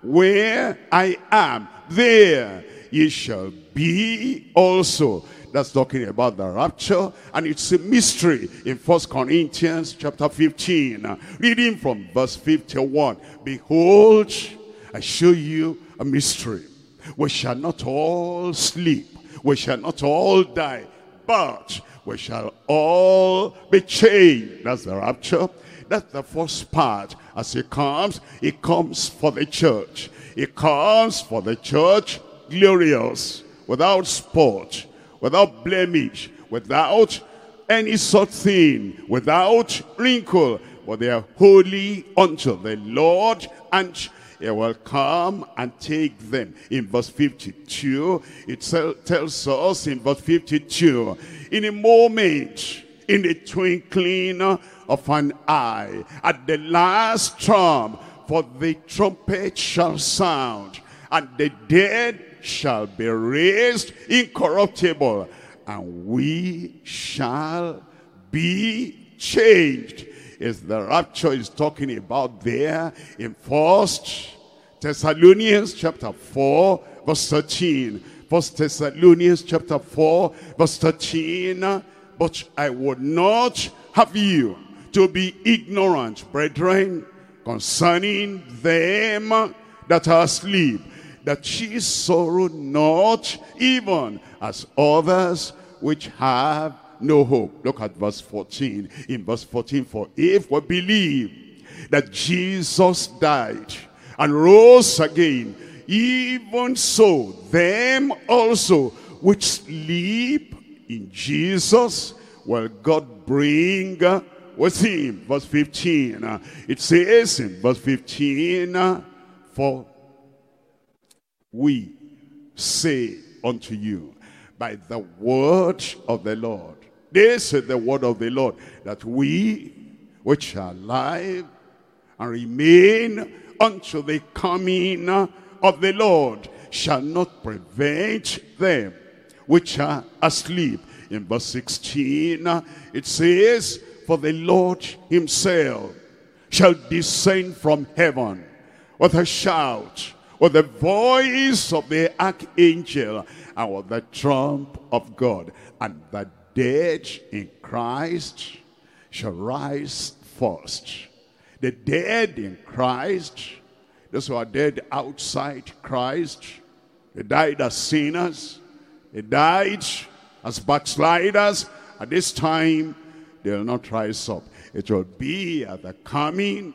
S1: where I am, there ye shall be also. That's talking about the rapture, and it's a mystery in First Corinthians chapter fifteen. Reading from verse fifty-one. Behold, I show you a mystery. We shall not all sleep. We shall not all die, but we shall all be changed. That's the rapture. That's the first part. As he comes, he comes for the church. He comes for the church glorious, without spot, without blemish, without any such thing, without wrinkle, but they are holy unto the Lord, and he will come and take them. In verse fifty-two, it tells us in verse fifty-two, in a moment, in the twinkling of an eye, at the last trump, for the trumpet shall sound, and the dead shall be raised incorruptible, and we shall be changed. Is the rapture is talking about there in First Thessalonians chapter four, verse thirteen. First Thessalonians chapter four, verse thirteen. But I would not have you to be ignorant, brethren, concerning them that are asleep, that ye sorrow not, even as others which have no hope. Look at verse fourteen. In verse fourteen, for if we believe that Jesus died and rose again, even so them also which sleep in Jesus will God bring with him. Verse fifteen, uh, it says in verse fifteen, uh, for we say unto you by the word of the Lord. This is the word of the Lord, that we which are alive and remain unto the coming of the Lord shall not prevent them which are asleep. In verse sixteen, it says, for the Lord himself shall descend from heaven with a shout, with the voice of the archangel, and with the trump of God, and the dead in Christ shall rise first. The dead in Christ, those who are dead outside Christ, they died as sinners, they died as backsliders. At this time, they will not rise up. It will be at the coming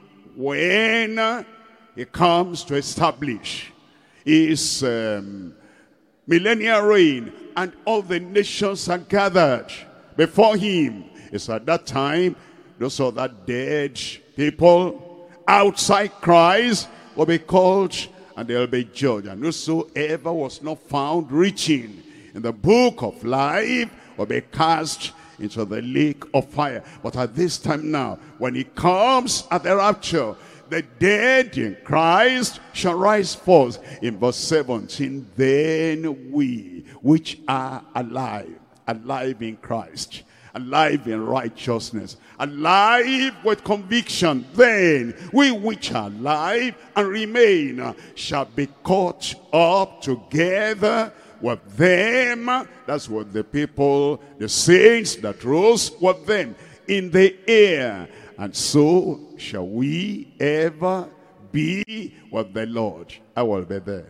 S1: when he comes to establish his um, millennial reign, and all the nations are gathered before him. It's at that time those other dead people outside Christ will be called, and they'll be judged. And whosoever was not found reaching in the book of life will be cast into the lake of fire. But at this time now, when he comes at the rapture, the dead in Christ shall rise forth. In verse seventeen, then we which are alive, alive in Christ, alive in righteousness, alive with conviction, then we which are alive and remain shall be caught up together with them. That's what the people, the saints that rose with them in the air. And so shall we ever be with the Lord. I will be there.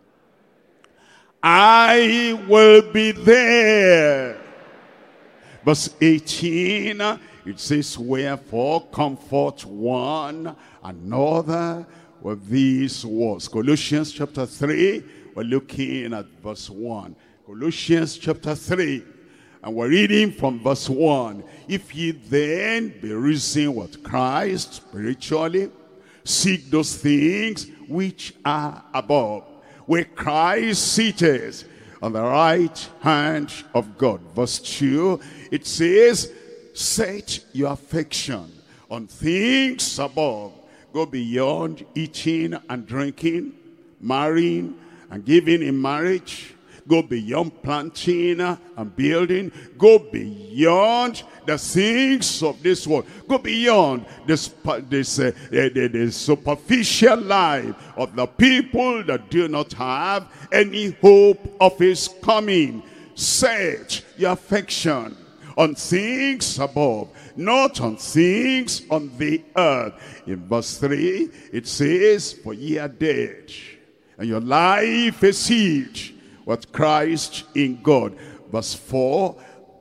S1: I will be there. Verse eighteen, it says, wherefore comfort one another with these words. Colossians chapter three, we're looking at verse one. Colossians chapter three. And we're reading from verse one. If ye then be risen with Christ spiritually, seek those things which are above, where Christ sitteth on the right hand of God. Verse two, it says, set your affection on things above. Go beyond eating and drinking, marrying and giving in marriage. Go beyond planting and building. Go beyond the things of this world. Go beyond this, this uh, the, the superficial life of the people that do not have any hope of his coming. Set your affection on things above, not on things on the earth. In verse three, it says, for ye are dead, and your life is hid with Christ in God. Verse four,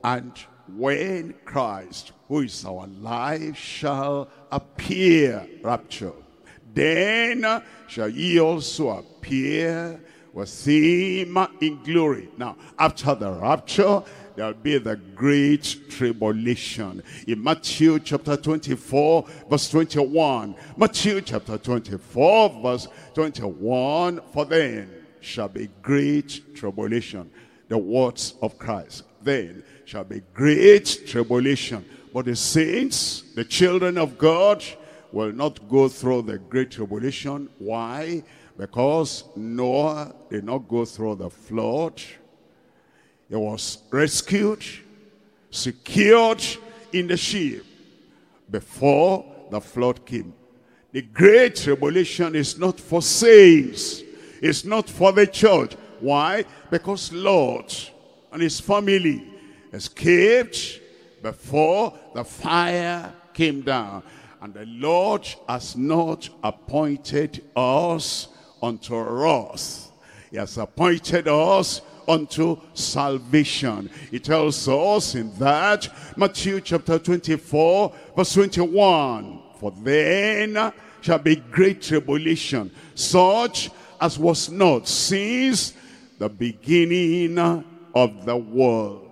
S1: And when Christ, who is our life, shall appear, rapture, then shall ye also appear with him in glory. Now, after the rapture, there'll be the great tribulation. In Matthew chapter twenty-four, verse twenty-one. Matthew chapter twenty-four, verse twenty-one. For then shall be great tribulation. The words of Christ. Then shall be great tribulation. But the saints, the children of God, will not go through the great tribulation. Why? Because Noah did not go through the flood. He was rescued, secured in the ship before the flood came. The great tribulation is not for saints. It's not for the church. Why? Because Lot and his family escaped before the fire came down. And the Lord has not appointed us unto wrath. He has appointed us unto salvation. It tells us in that, Matthew chapter twenty-four, verse twenty-one. For then shall be great tribulation, such as was not since the beginning of the world,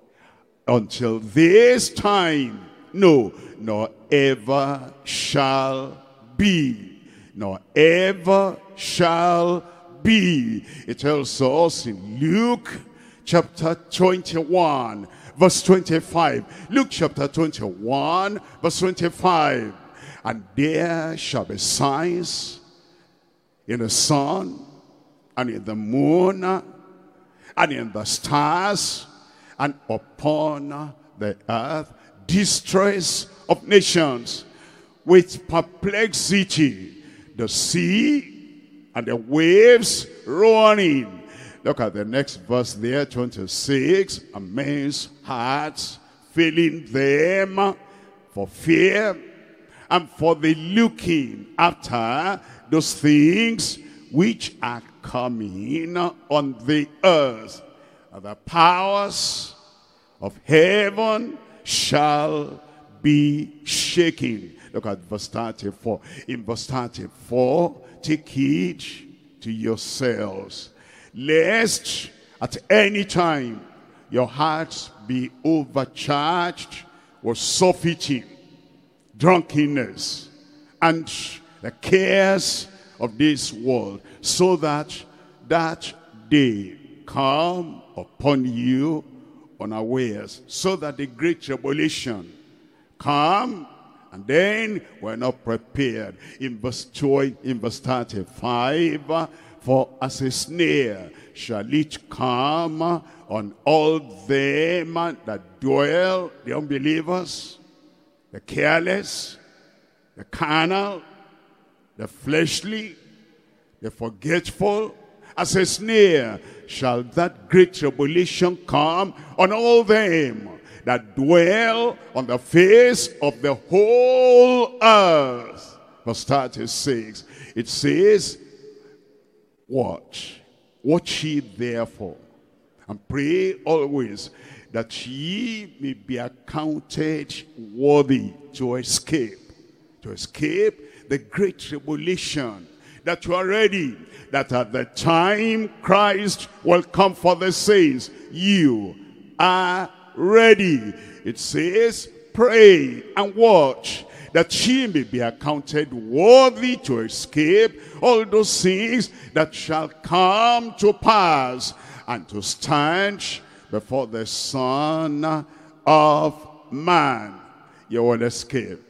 S1: until this time, no, nor ever shall be, nor ever shall be. It tells us in Luke chapter twenty-one, verse twenty-five. Luke chapter twenty-one, verse twenty-five. And there shall be signs in the sun, and in the moon, and in the stars, and upon the earth, distress of nations, with perplexity, the sea and the waves roaring. Look at the next verse there, twenty-six. And men's hearts failing them for fear, and for the looking after those things which are coming on the earth. And the powers of heaven shall be shaken. Look at verse thirty-four. In verse thirty-four, take heed to yourselves, lest at any time your hearts be overcharged with surfeiting, drunkenness, and the cares of this world, so that that day come upon you unawares, so that the great tribulation come, and then we're not prepared. In verse two, in verse thirty-five, for as a snare shall it come on all them that dwell, the unbelievers, the careless, the carnal, the fleshly, the forgetful. As a snare shall that great tribulation come on all them that dwell on the face of the whole earth. Verse thirty-six, it says, watch, watch ye therefore, and pray always, that ye may be accounted worthy to escape, to escape the great tribulation, that you are ready, that at the time Christ will come for the saints, you are ready. It says, pray and watch, that ye may be accounted worthy to escape all those things that shall come to pass, and to stand before the Son of Man. You will escape.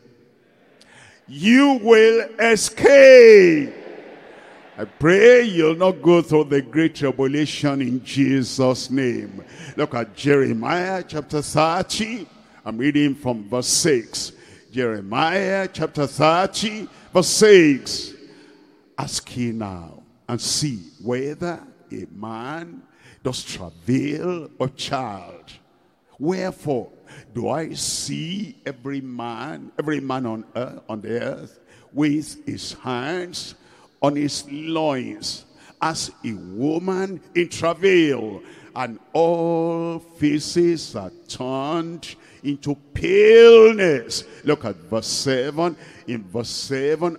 S1: You will escape. I pray you'll not go through the great tribulation in Jesus' name. Look at Jeremiah chapter thirty. I'm reading from verse six. Jeremiah chapter thirty, verse six. Ask ye now, and see whether a man does travail or child. Wherefore do I see every man, every man on earth, on the earth, with his hands on his loins, as a woman in travail, and all faces are turned into paleness. Look at verse seven. In verse seven,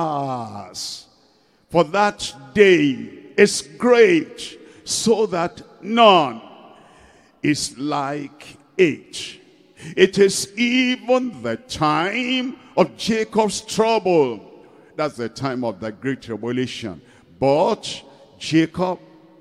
S1: alas, for that day is great, so that none is like it. It is even the time of Jacob's trouble. That's the time of the great tribulation. But Jacob,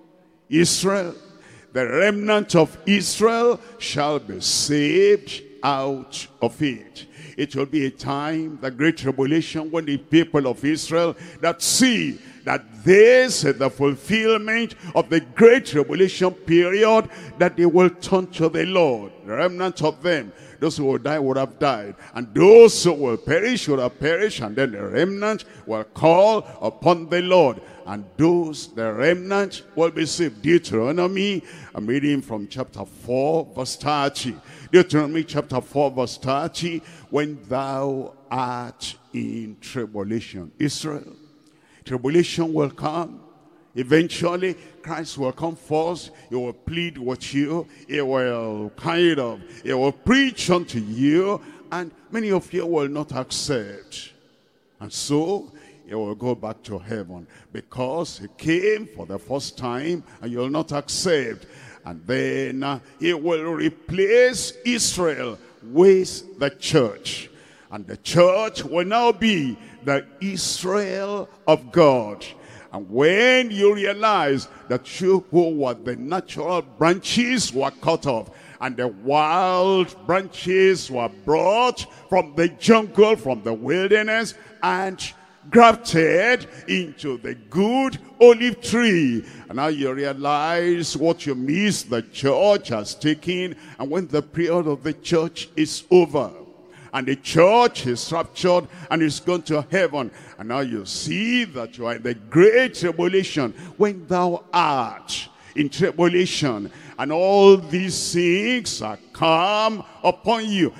S1: Israel, the remnant of Israel shall be saved out of it. It will be a time, the great tribulation, when the people of Israel that see that this is the fulfillment of the great tribulation period, that they will turn to the Lord. The remnant of them, those who will die would have died, and those who will perish would have perished, and then the remnant will call upon the Lord, and those, the remnant, will be saved. Deuteronomy, I'm reading from chapter four, verse thirty. Deuteronomy chapter four, verse thirty. When thou art in tribulation, Israel, tribulation will come. Eventually, Christ will come first. He will plead with you. He will kind of, he will preach unto you. And many of you will not accept. And so, he will go back to heaven. Because he came for the first time and you will not accept. And then uh, he will replace Israel with the church. And the church will now be the Israel of God. And when you realize that you who were the natural branches were cut off, and the wild branches were brought from the jungle, from the wilderness, and grafted into the good olive tree. And now you realize what you missed, the church has taken, and when the period of the church is over, and the church is raptured and is gone to heaven. And now you see that you are in the great tribulation. When thou art in tribulation, and all these things are come upon you,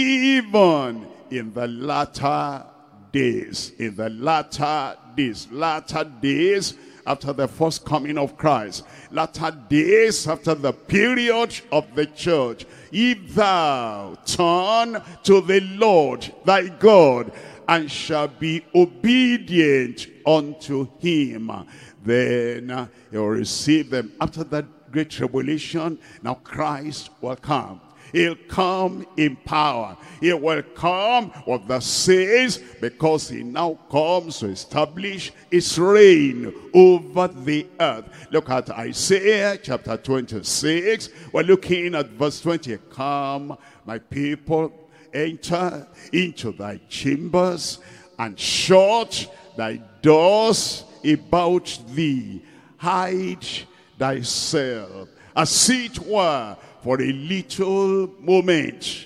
S1: even in the latter days. In the latter days. Latter days after the first coming of Christ. Latter days after the period of the church. If thou turn to the Lord thy God, and shall be obedient unto him, then you'll receive them. After that great tribulation, now Christ will come. He'll come in power. He will come with the saints, because he now comes to establish his reign over the earth. Look at Isaiah chapter twenty-six. We're looking at verse twenty. Come, my people, enter into thy chambers, and shut thy doors about thee. Hide thyself, as it were, for a little moment,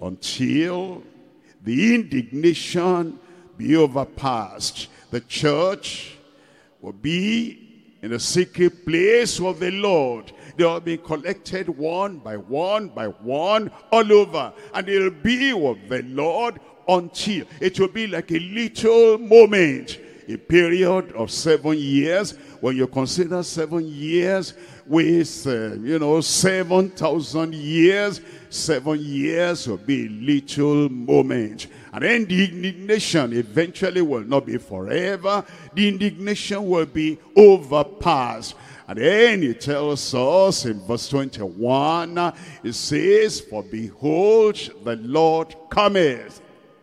S1: until the indignation be overpassed. The church will be in the secret place of the Lord. They will be collected one by one by one all over, and they'll be with the Lord until it will be like a little moment, a period of seven years. When you consider seven years with, uh, you know, seven thousand years, seven years will be a little moment. And then the indignation eventually will not be forever. The indignation will be overpassed. And then he tells us in verse twenty-one, it says, for behold, the Lord cometh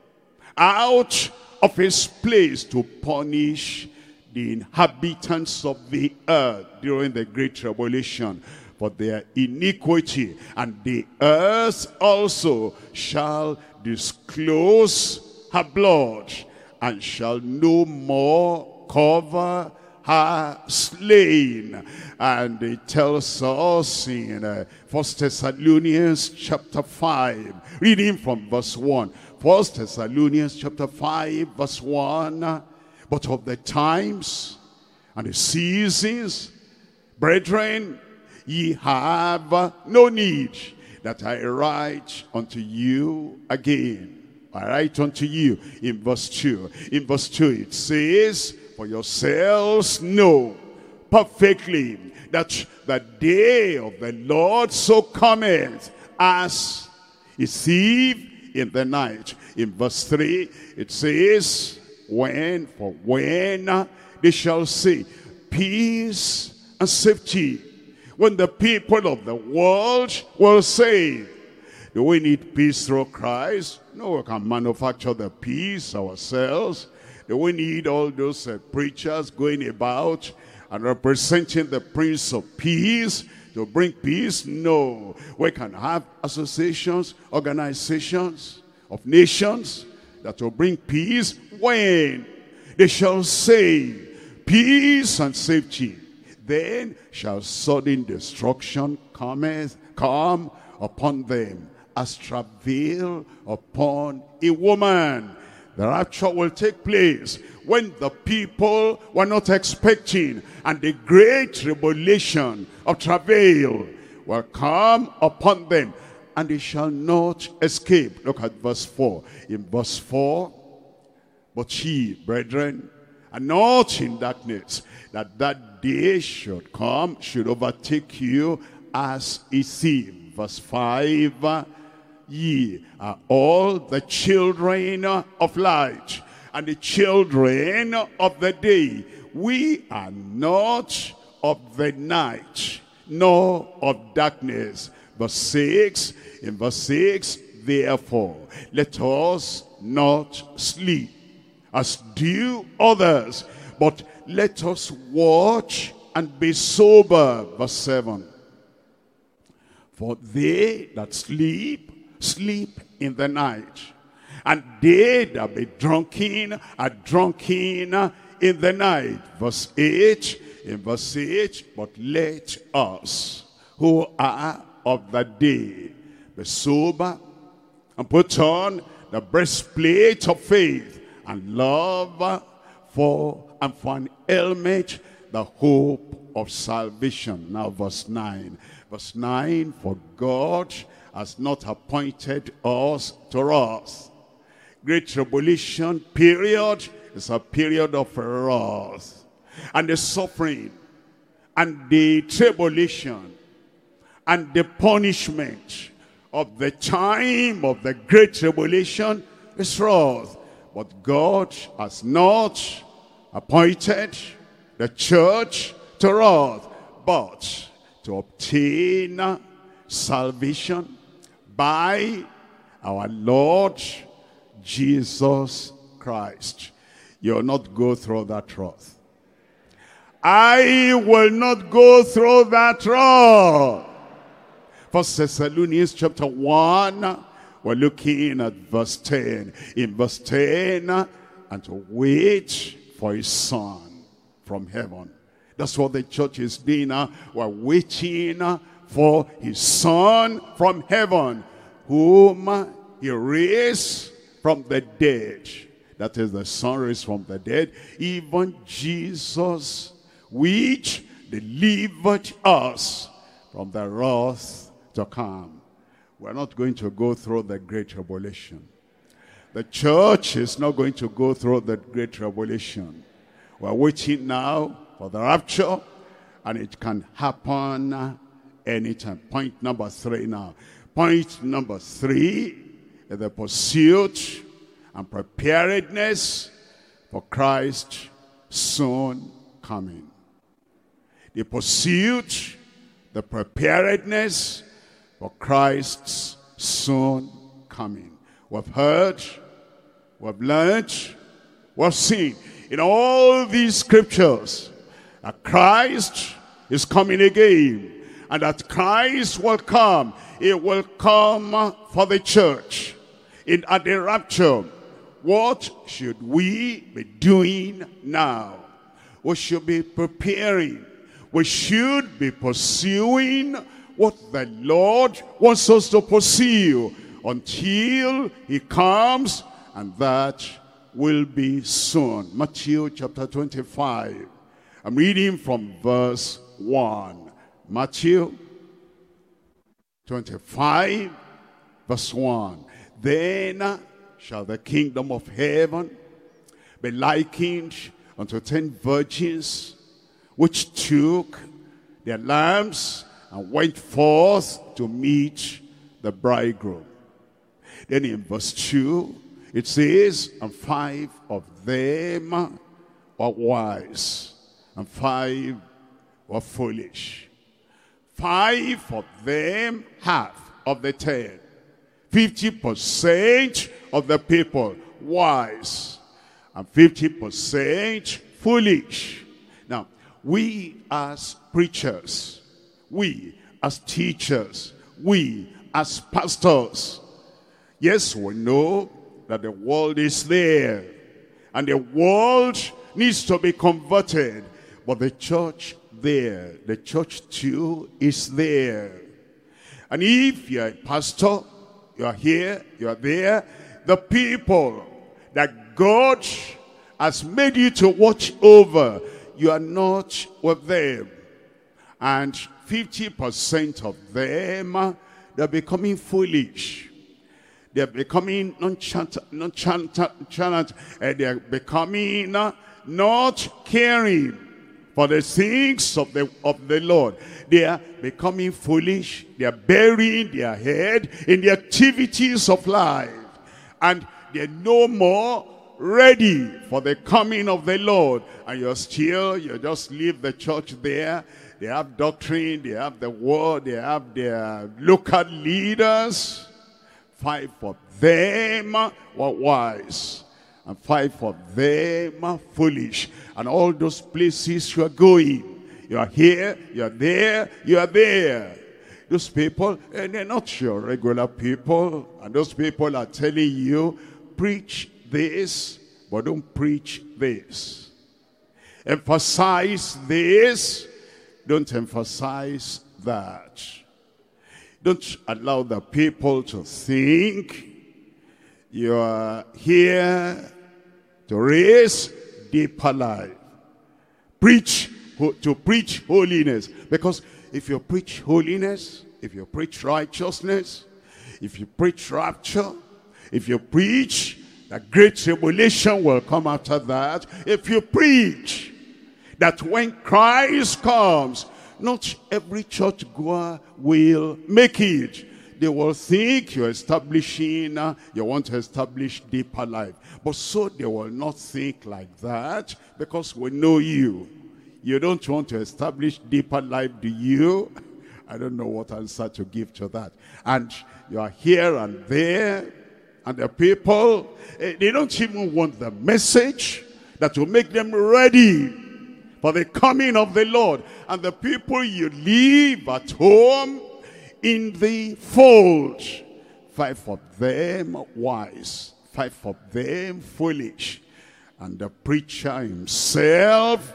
S1: out of his place to punish the inhabitants of the earth during the great tribulation for their iniquity, and the earth also shall disclose her blood, and shall no more cover her slain. And it tells us in uh, First Thessalonians chapter five, reading from verse one. First Thessalonians chapter five, verse one. But of the times and the seasons, brethren, ye have no need that I write unto you again. I write unto you in verse two. In verse two it says, for yourselves know perfectly, that the day of the Lord so cometh as a thief in the night. In verse three, it says, when, for when they shall say, peace and safety. When the people of the world will say, do we need peace through Christ? No, we can manufacture the peace ourselves. Do we need all those uh, preachers going about and representing the Prince of Peace to bring peace? No. We can have associations, organizations of nations that will bring peace when they shall say, peace and safety. Then shall sudden destruction cometh, come upon them, as travail upon a woman. The rapture will take place when the people were not expecting, and the great tribulation of travail will come upon them, and they shall not escape. Look at verse four. In verse four, but ye, brethren, are not in darkness, that that day should come, should overtake you as a thief. Verse five, ye are all the children of light, and the children of the day. We are not of the night, nor of darkness. Verse six, in verse six, therefore, let us not sleep as do others, but let us watch and be sober. Verse seven, for they that sleep, sleep in the night, and they that be drunken are drunken in the night. Verse eight, in verse eight, but let us who are of the day be sober, and put on the breastplate of faith and love, for and for an helmet the hope of salvation. Now verse nine. Verse nine, for God has not appointed us to wrath. Great tribulation period is a period of wrath. And the suffering and the tribulation and the punishment of the time of the great tribulation is wrath. But God has not appointed the church to wrath, but to obtain salvation by our Lord Jesus Christ. You will not go through that wrath. I will not go through that wrath. First Thessalonians chapter one, we're looking at verse ten. In verse ten, and to wait for his son from heaven. That's what the church is doing now. We're waiting for his son from heaven, whom he raised from the dead. That is, the son raised from the dead. Even Jesus, which delivered us from the wrath to come. We're not going to go through the great tribulation. The church is not going to go through the great tribulation. We're waiting now for the rapture, and it can happen anytime. Point number three now. Point number three is the pursuit and preparedness for Christ's soon coming. The pursuit, the preparedness for Christ's soon coming. We've heard, we've learned, we've seen in all these scriptures that Christ is coming again, and that Christ will come. He will come for the church. In at the rapture, what should we be doing now? We should be preparing. We should be pursuing what the Lord wants us to pursue until he comes, and that will be soon. Matthew chapter twenty-five. I'm reading from verse one. Matthew twenty-five, verse one. Then shall the kingdom of heaven be likened unto ten virgins, which took their lamps and went forth to meet the bridegroom. Then in verse two, it says, and five of them were wise, and five were foolish. Five of them, half of the ten, fifty percent of the people wise, and fifty percent foolish. Now, we as preachers, we as teachers, we as pastors, yes, we know that the world is there, and the world needs to be converted, but the church there, the church too is there. And if you're a pastor, you're here, you're there, the people that God has made you to watch over, you are not with them. And fifty percent of them, they're becoming foolish. They're becoming nonchalant, nonchalant, and they're becoming not caring for the things of the, of the Lord. They are becoming foolish. They are burying their head in the activities of life. And they're no more ready for the coming of the Lord. And you're still, you just leave the church there. They have doctrine, they have the word, they have their local leaders. Five of them were wise, and five of them are foolish. And all those places you are going, you are here, you are there, you are there. Those people, and they're not your regular people. And those people are telling you, preach this, but don't preach this. Emphasize this, don't emphasize that. Don't allow the people to think you are here to raise deeper life. Preach, to preach holiness. Because if you preach holiness, if you preach righteousness, if you preach rapture, if you preach that great tribulation will come after that, if you preach that when Christ comes, not every churchgoer will make it. They will think you're establishing, uh, you want to establish deeper life. But so they will not think like that, because we know you. You don't want to establish deeper life, do you? I don't know what answer to give to that. And you are here and there, and the people, they don't even want the message that will make them ready for the coming of the Lord. And the people you leave at home in the fold, five of them wise, five of them foolish. And the preacher himself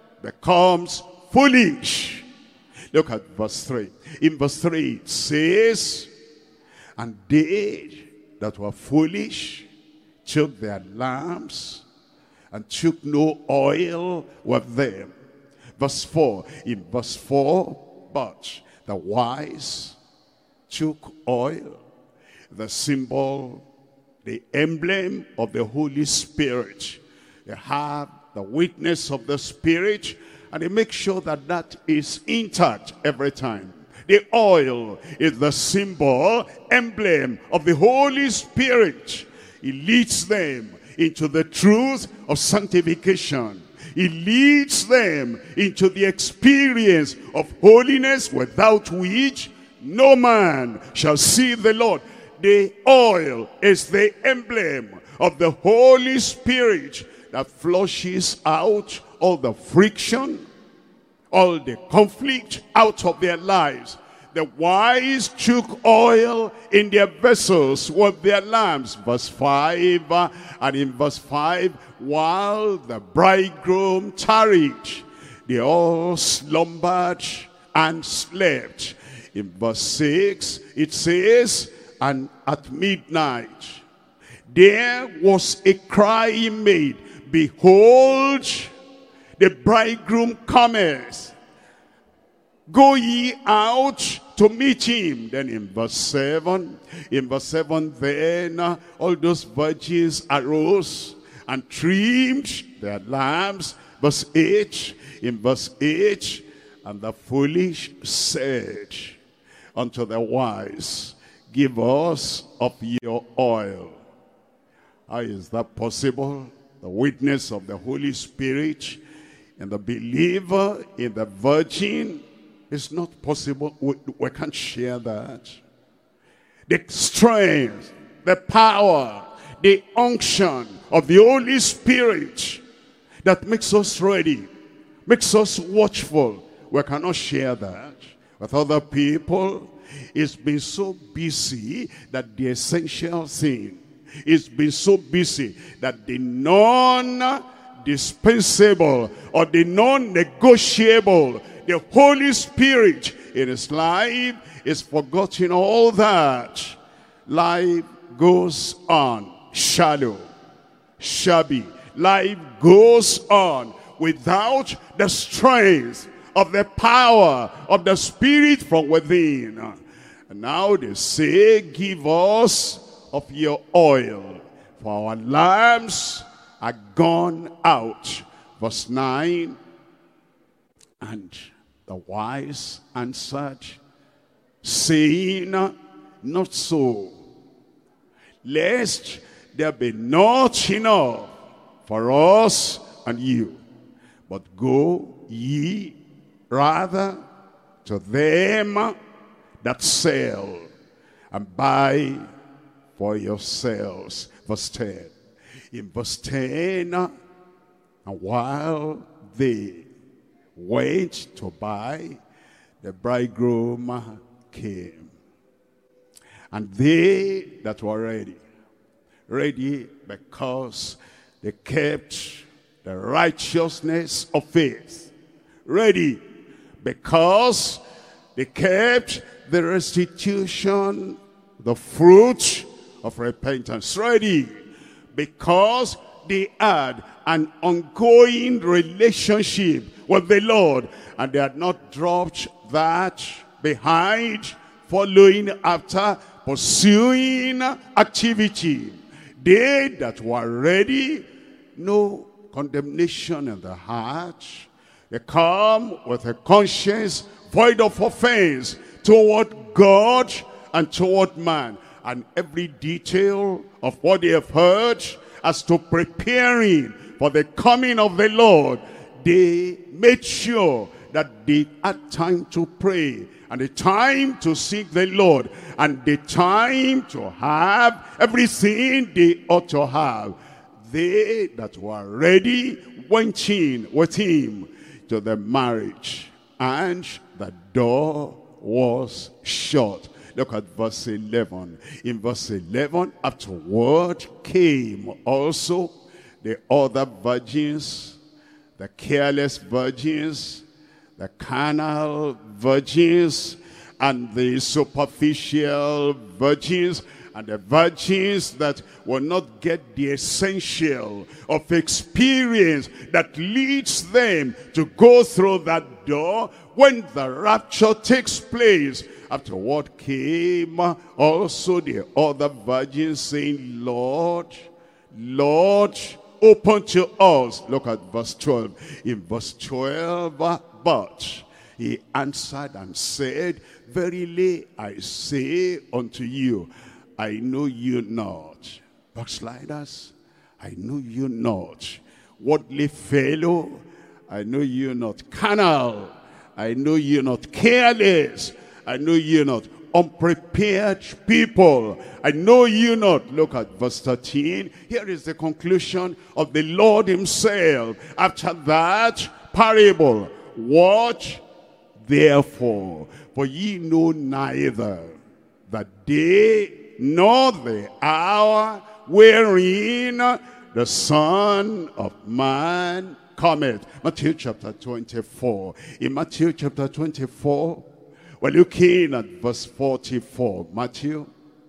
S1: becomes foolish. Look at verse three. In verse three it says, and they that were foolish took their lamps and took no oil with them. Verse four. In verse four, but the wise took oil, the symbol, the emblem of the Holy Spirit. They have the witness of the Spirit, and they make sure that that is intact every time. The oil is the symbol, emblem of the Holy Spirit. It leads them into the truth of sanctification. It leads them into the experience of holiness, without which no man shall see the Lord. The oil is the emblem of the Holy Spirit that flushes out all the friction, all the conflict out of their lives. The wise took oil in their vessels with their lamps. Verse five, uh, and in verse five, while the bridegroom tarried, they all slumbered and slept. In verse six, it says, and at midnight, there was a cry made, behold, the bridegroom cometh. Go ye out to meet him. Then in verse seven, in verse seven, then uh, all those virgins arose and trimmed their lamps. Verse eight, in verse eight, and the foolish said unto the wise, give us of your oil. How is that possible? The witness of the Holy Spirit and the believer in the virgin is not possible. We, we can't share that. The strength, the power, the unction of the Holy Spirit that makes us ready, makes us watchful. We cannot share that with other people. It's been so busy that the essential thing, it's been so busy that the non-dispensable or the non-negotiable, the Holy Spirit in his life is forgotten all that. Life goes on shallow, shabby. Life goes on without the strength of the power of the Spirit from within. And now they say, give us of your oil, for our lamps are gone out. Verse nine, and the wise answered, saying, not so, lest there be not enough for us and you, but go ye rather to them that sell and buy for yourselves. Verse ten. In verse ten, and while they went to buy, the bridegroom came. And they that were ready, ready because they kept the righteousness of faith. Ready because they kept the restitution, the fruit of repentance. Ready because they had an ongoing relationship with the Lord, and they had not dropped that behind, following after, pursuing activity. They that were ready, no condemnation in the heart. They come with a conscience void of offense toward God and toward man. And every detail of what they have heard as to preparing for the coming of the Lord, they made sure that they had time to pray, and the time to seek the Lord, and the time to have everything they ought to have. They that were ready went in with him to the marriage, and the door was shut. Look at verse eleven. In verse eleven, afterward came also the other virgins, the careless virgins, the carnal virgins, and the superficial virgins, and the virgins that will not get the essential of experience that leads them to go through that door when the rapture takes place. Afterward came also the other virgins, saying, Lord, Lord, open to us. Look at verse twelve. In verse twelve, but he answered and said, verily I say unto you, I know you not. Backsliders, I know you not. Worldly fellow, I know you not. Carnal, I know you not. Careless, I know you not. Unprepared people, I know you not. Look at verse thirteen. Here is the conclusion of the Lord himself. After that parable, watch therefore, for ye know neither the day nor the hour wherein the Son of Man cometh. Matthew chapter twenty-four. In Matthew chapter twenty-four, we're looking at verse forty-four. Matthew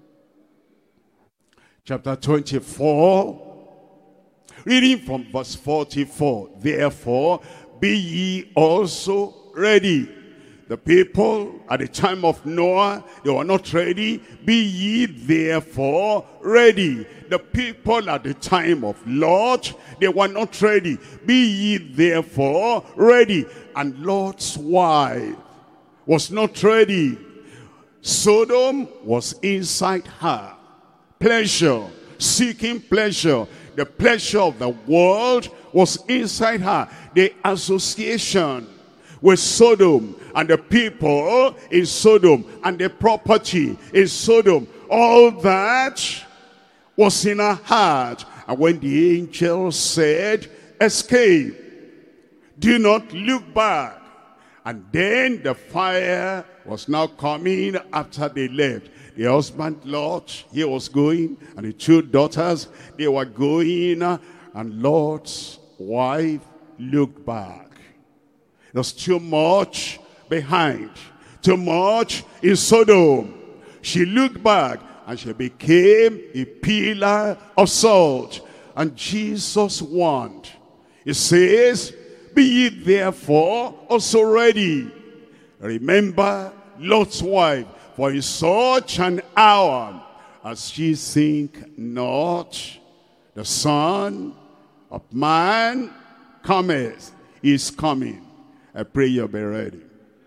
S1: chapter twenty-four, reading from verse forty-four. Therefore, be ye also ready, The people at the time of Noah, they were not ready. Be ye therefore ready. The people at the time of Lot, they were not ready. Be ye therefore ready. And Lot's wife was not ready. Sodom was inside her. Pleasure, seeking pleasure. The pleasure of the world was inside her. The association with Sodom and the people in Sodom and the property in Sodom, all that was in her heart. And when the angel said, escape, do not look back. And then the fire was now coming after they left. The husband Lot, he was going, and the two daughters, they were going, and Lot's wife looked back. There's too much behind, too much in Sodom. She looked back and she became a pillar of salt. And Jesus warned. He says, be ye therefore also ready. Remember Lot's wife, for in such an hour as ye think not, the Son of Man cometh, is coming. I pray you'll be ready.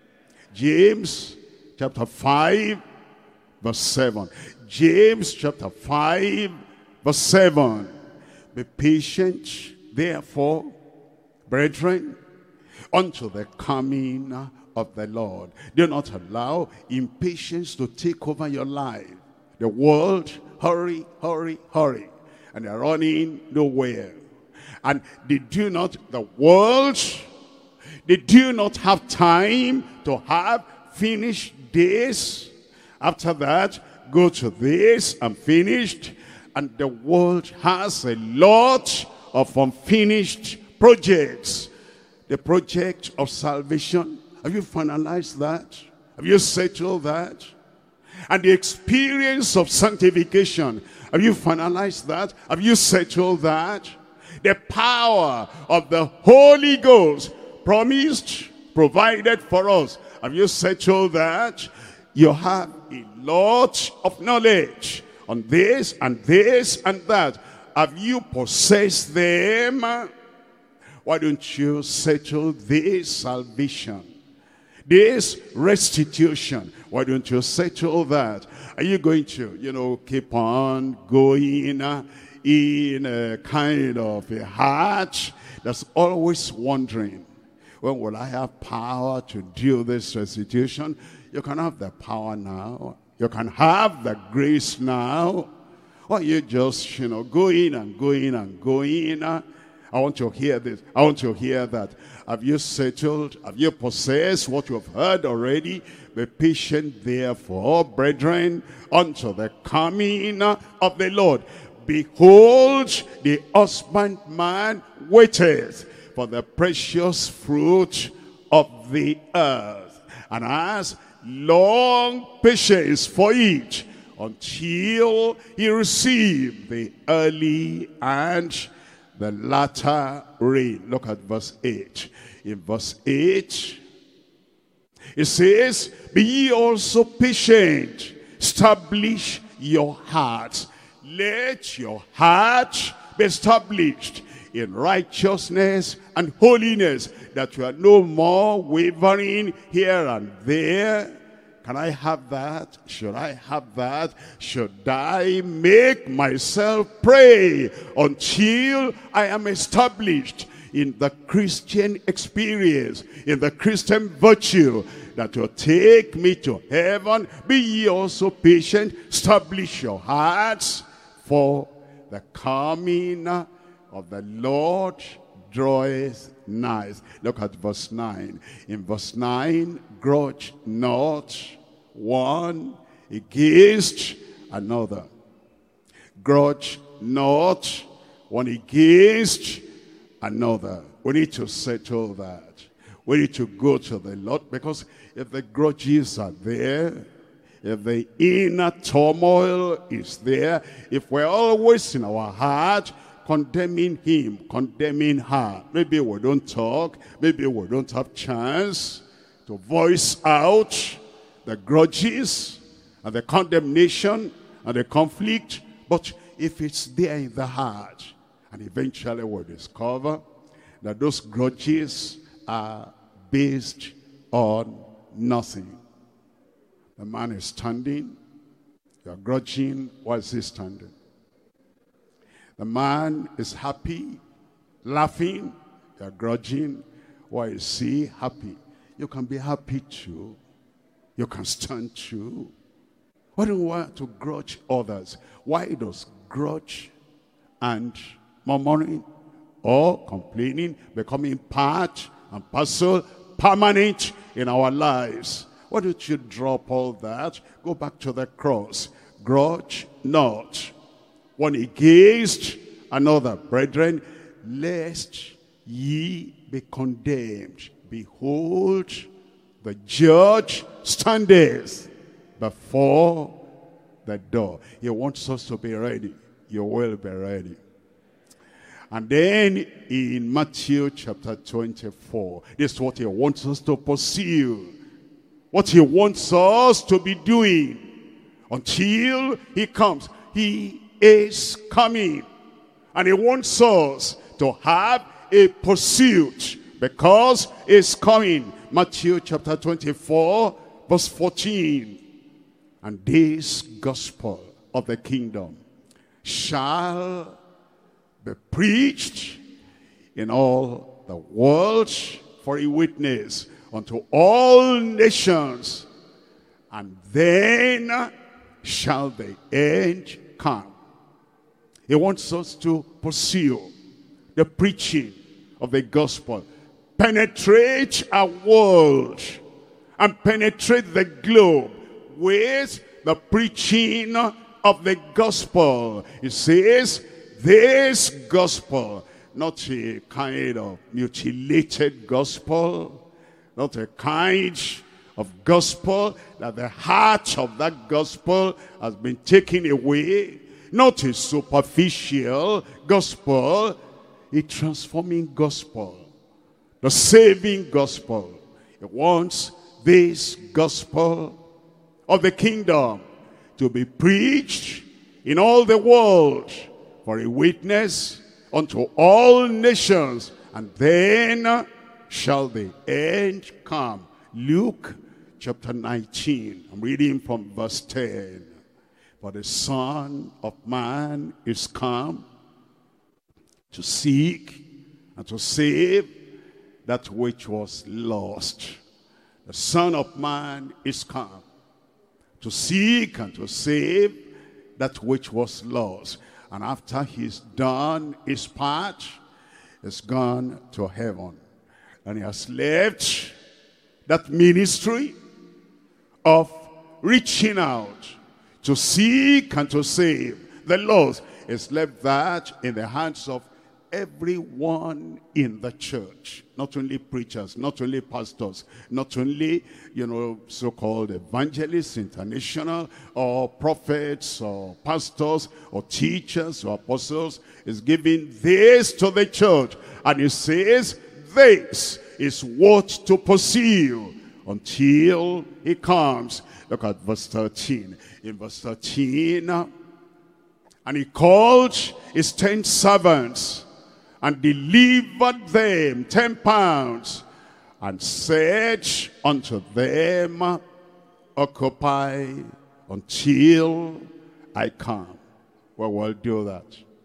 S1: James chapter five, verse seven. James chapter five, verse seven. Be patient, therefore, brethren, unto the coming of the Lord. Do not allow impatience to take over your life. The world, hurry, hurry, hurry. And they're running nowhere. And they do not, the world, they do not have time to have finished this. After that, go to this and finished. And the world has a lot of unfinished projects. The project of salvation, have you finalized that? Have you settled that? And the experience of sanctification, have you finalized that? Have you settled that? The power of the Holy Ghost, promised, provided for us. Have you settled that? You have a lot of knowledge on this and this and that. Have you possessed them? Why don't you settle this salvation, this restitution? Why don't you settle that? Are you going to, you know, keep on going uh, in a kind of a heart that's always wondering, when will I have power to do this restitution? You can have the power now. You can have the grace now. Or you just, you know, going and going and going. I want to hear this. I want to hear that. Have you settled? Have you possessed what you have heard already? Be patient, therefore, brethren, unto the coming of the Lord. Behold, the husbandman waiteth for the precious fruit of the earth, and has long patience for it, until he receive the early and the latter rain. Look at verse eight. In verse eight, it says, be ye also patient, establish your hearts. Let your heart be established in righteousness and holiness, that you are no more wavering here and there. Can I have that? Should I have that? Should I make myself pray until I am established in the Christian experience, in the Christian virtue that will take me to heaven? Be ye also patient, establish your hearts, for the coming of the Lord draweth nigh. Look at verse nine. In verse nine, grudge not one against another. Grudge not one against another. We need to settle that. We need to go to the Lord, because if the grudges are there, if the inner turmoil is there, if we're always in our heart condemning him, condemning her, maybe we don't talk, maybe we don't have chance to voice out the grudges and the condemnation and the conflict. But if it's there in the heart, and eventually we'll discover that those grudges are based on nothing. The man is standing, you're grudging, why is he standing? The man is happy, laughing, you're grudging, why is he happy? You can be happy too. You can stand too. Why do you want to grudge others? Why does grudge and murmuring or complaining becoming part and parcel, permanent in our lives? Why don't you drop all that? Go back to the cross. Grudge not one against another, brethren, lest ye be condemned. Behold, the judge standeth before the door. He wants us to be ready. You will be ready. And then in Matthew chapter twenty-four, this is what he wants us to pursue. What he wants us to be doing until he comes. He is coming. And he wants us to have a pursuit because he's coming. Matthew chapter twenty-four, verse fourteen. And this gospel of the kingdom shall be preached in all the world for a witness unto all nations, and then shall the end come. He wants us to pursue the preaching of the gospel, penetrate our world, and penetrate the globe with the preaching of the gospel. It says, this gospel, not a kind of mutilated gospel, not a kind of gospel that the heart of that gospel has been taken away, not a superficial gospel, a transforming gospel, the saving gospel. He wants this gospel of the kingdom to be preached in all the world for a witness unto all nations, and then shall the end come. Luke chapter nineteen, I'm reading from verse ten. For the Son of Man is come to seek and to save that which was lost. The Son of Man is come to seek and to save that which was lost. And after he's done his part, he's gone to heaven. And he has left that ministry of reaching out to seek and to save the lost. He's left that in the hands of everyone in the church. Not only preachers, not only pastors, not only, you know, so-called evangelists, international, or prophets, or pastors, or teachers, or apostles. Is giving this to the church. And he says, this is what to pursue until he comes. Look at verse thirteen. In verse thirteen, and he called his ten servants and delivered them ten pounds, and said unto them, occupy until I come. Well, we'll do that.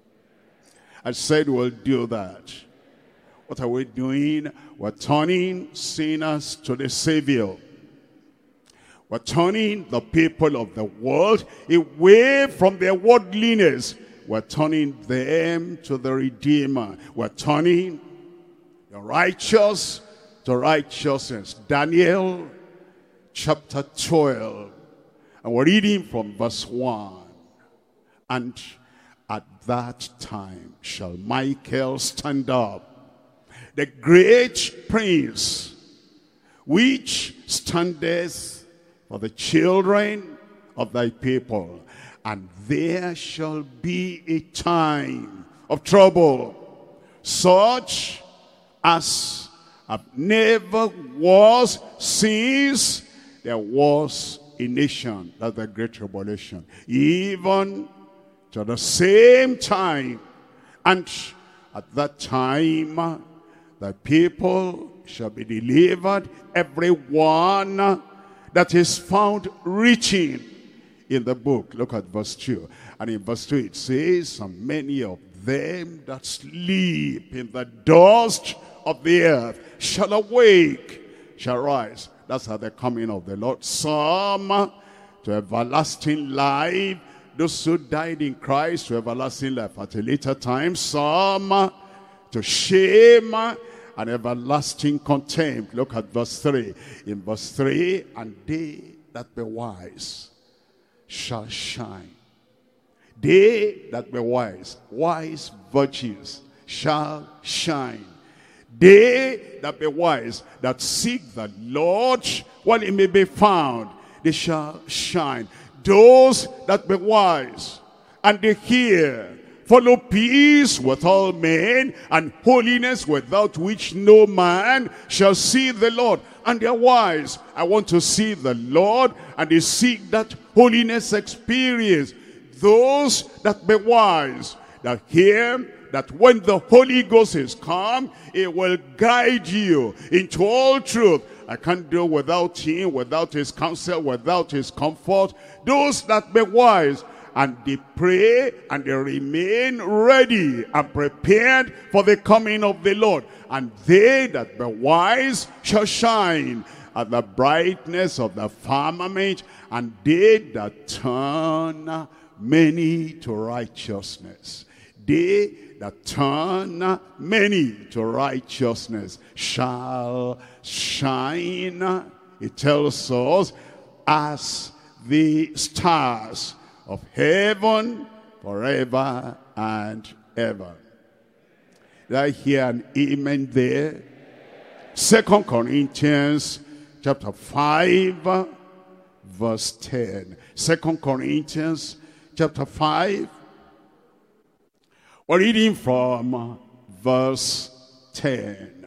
S1: I said we'll do that. What are we doing? We're turning sinners to the Savior. We're turning the people of the world away from their worldliness. We're turning them to the Redeemer. We're turning the righteous to righteousness. Daniel chapter twelve. And we're reading from verse one. And at that time shall Michael stand up, the great prince, which standeth for the children of thy people. And there shall be a time of trouble, such as have never was since there was a nation. That's the Great Tribulation. Even to the same time. And at that time, the people shall be delivered, every one that is found reaching in the book. Look at verse two. And in verse two it says, and many of them that sleep in the dust of the earth shall awake, shall rise. That's at the coming of the Lord. Some to everlasting life, those who died in Christ to everlasting life at a later time. Some to shame and everlasting contempt. Look at verse three. In verse three, and they that be wise shall shine. They that be wise, wise virtues, shall shine. They that be wise, that seek the Lord while he may be found, they shall shine. Those that be wise, and they hear, follow peace with all men, and holiness without which no man shall see the Lord. And they are wise. I want to see the Lord, and they seek that holiness experience. Those that be wise, that hear that when the Holy Ghost is come, it will guide you into all truth. I can't do without him, without his counsel, without his comfort. Those that be wise, and they pray and they remain ready and prepared for the coming of the Lord. And they that be wise shall shine at the brightness of the firmament, and they that turn many to righteousness. They that turn many to righteousness shall shine, it tells us, as the stars of heaven forever and ever. Did I hear an amen there? Second Corinthians chapter five verse ten. Second Corinthians chapter five. We're reading from verse ten.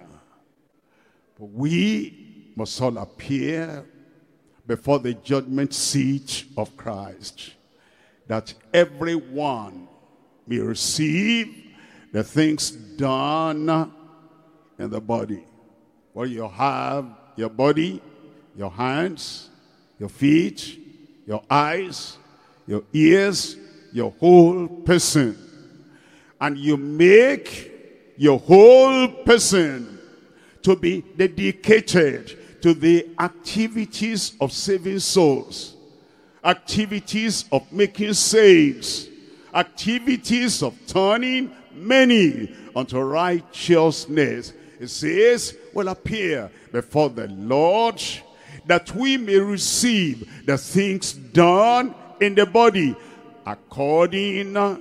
S1: We must all appear before the judgment seat of Christ, that everyone may receive the things done in the body. Well, you have your body, your hands, your feet, your eyes, your ears, your whole person. And you make your whole person to be dedicated to the activities of saving souls, activities of making saints, activities of turning many unto righteousness. It says, will appear before the Lord, that we may receive the things done in the body according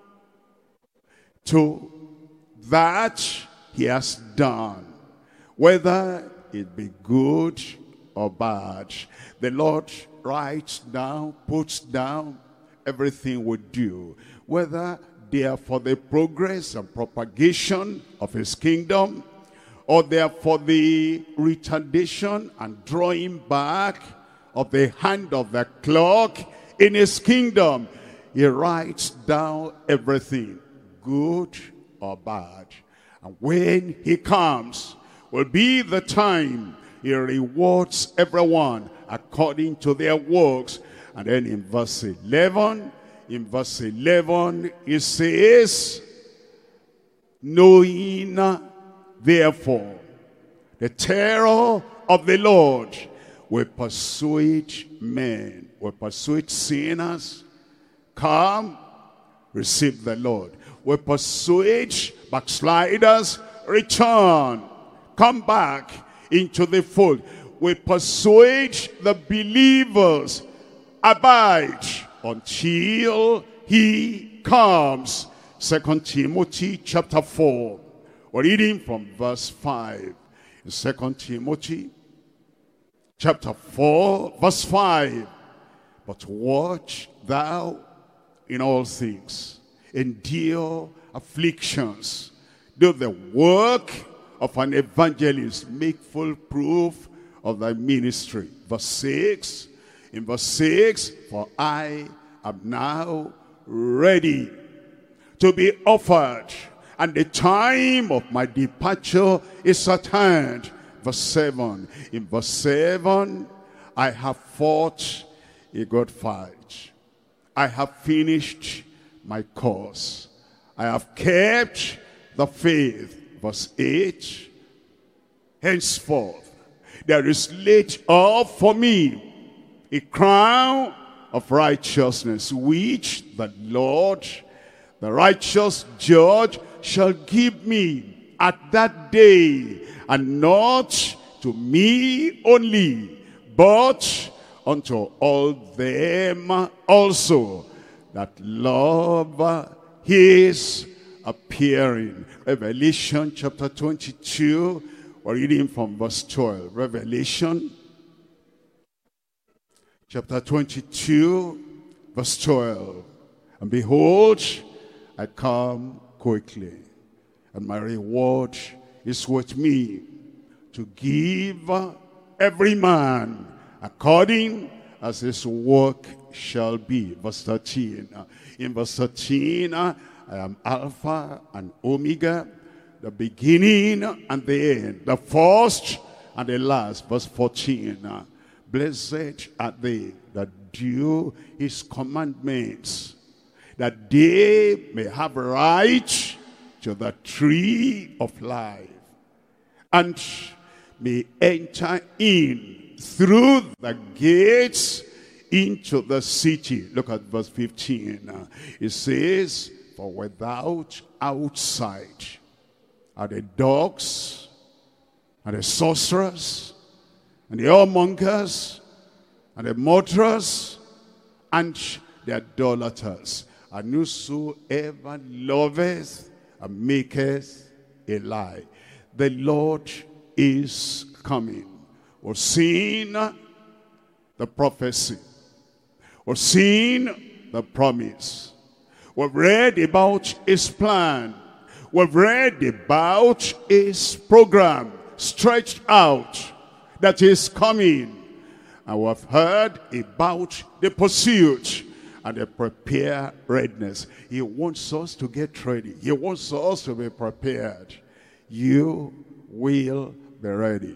S1: to that he has done, whether it be good or bad. The Lord writes down, puts down everything we do, whether they are for the progress and propagation of his kingdom, or they are for the retardation and drawing back of the hand of the clock in his kingdom. He writes down everything, good or bad. And when he comes, will be the time he rewards everyone according to their works. And then in verse eleven, in verse eleven, it says, knowing therefore the terror of the Lord will persuade men, will persuade sinners, come, receive the Lord. Will persuade backsliders, return, come back into the fold. Will persuade the believers, abide until he comes. Second Timothy chapter four. We're reading from verse five. In Second Timothy chapter four, verse five. But watch thou in all things, endure afflictions, do the work of an evangelist. Make full proof of thy ministry. Verse six. In verse six, for I am now ready to be offered, and the time of my departure is at hand. Verse seven. In verse seven, I have fought a good fight. I have finished my course. I have kept the faith. Verse eight. Henceforth, there is laid up for me a crown of righteousness, which the Lord, the righteous judge, shall give me at that day, and not to me only, but unto all them also that love his appearing. Revelation chapter twenty-two, we're reading from verse twelve. Revelation chapter twenty-two, verse twelve. And behold, I come quickly, and my reward is with me, to give every man according as his work shall be. Verse thirteen. In verse thirteen, I am Alpha and Omega, the beginning and the end, the first and the last. Verse fourteen. Blessed are they that do his commandments, that they may have right to the tree of life, and may enter in through the gates into the city. Look at verse fifteen. It says, for without outside are the dogs, and the sorcerers, and the whoremongers, and the murderers, and the idolaters, and whosoever loveth and maketh a lie. The Lord is coming. We're seeing the prophecy. We're seeing the promise. We've read about his plan. We've read about his program stretched out that is coming. And we've heard about the pursuit and the preparedness. He wants us to get ready. He wants us to be prepared. You will be ready.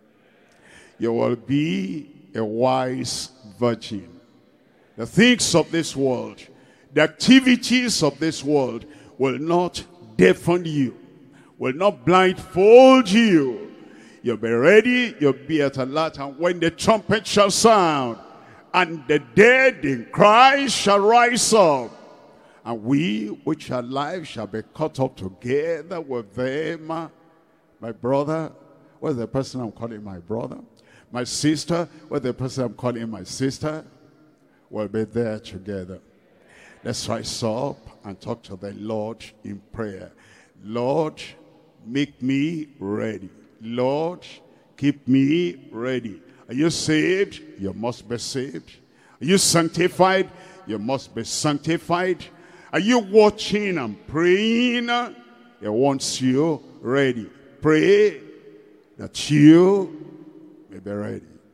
S1: You will be a wise virgin. The things of this world, the activities of this world will not deafen you, will not blindfold you. You'll be ready, you'll be at alert, and when the trumpet shall sound, and the dead in Christ shall rise up, and we which are alive shall be caught up together with them. My brother, where's the person I'm calling my brother? My sister, where's the person I'm calling my sister? We'll be there together. Let's rise up and talk to the Lord in prayer. Lord, make me ready. Lord, keep me ready. Are you saved? You must be saved. Are you sanctified? You must be sanctified. Are you watching and praying? He wants you ready. Pray that you may be ready.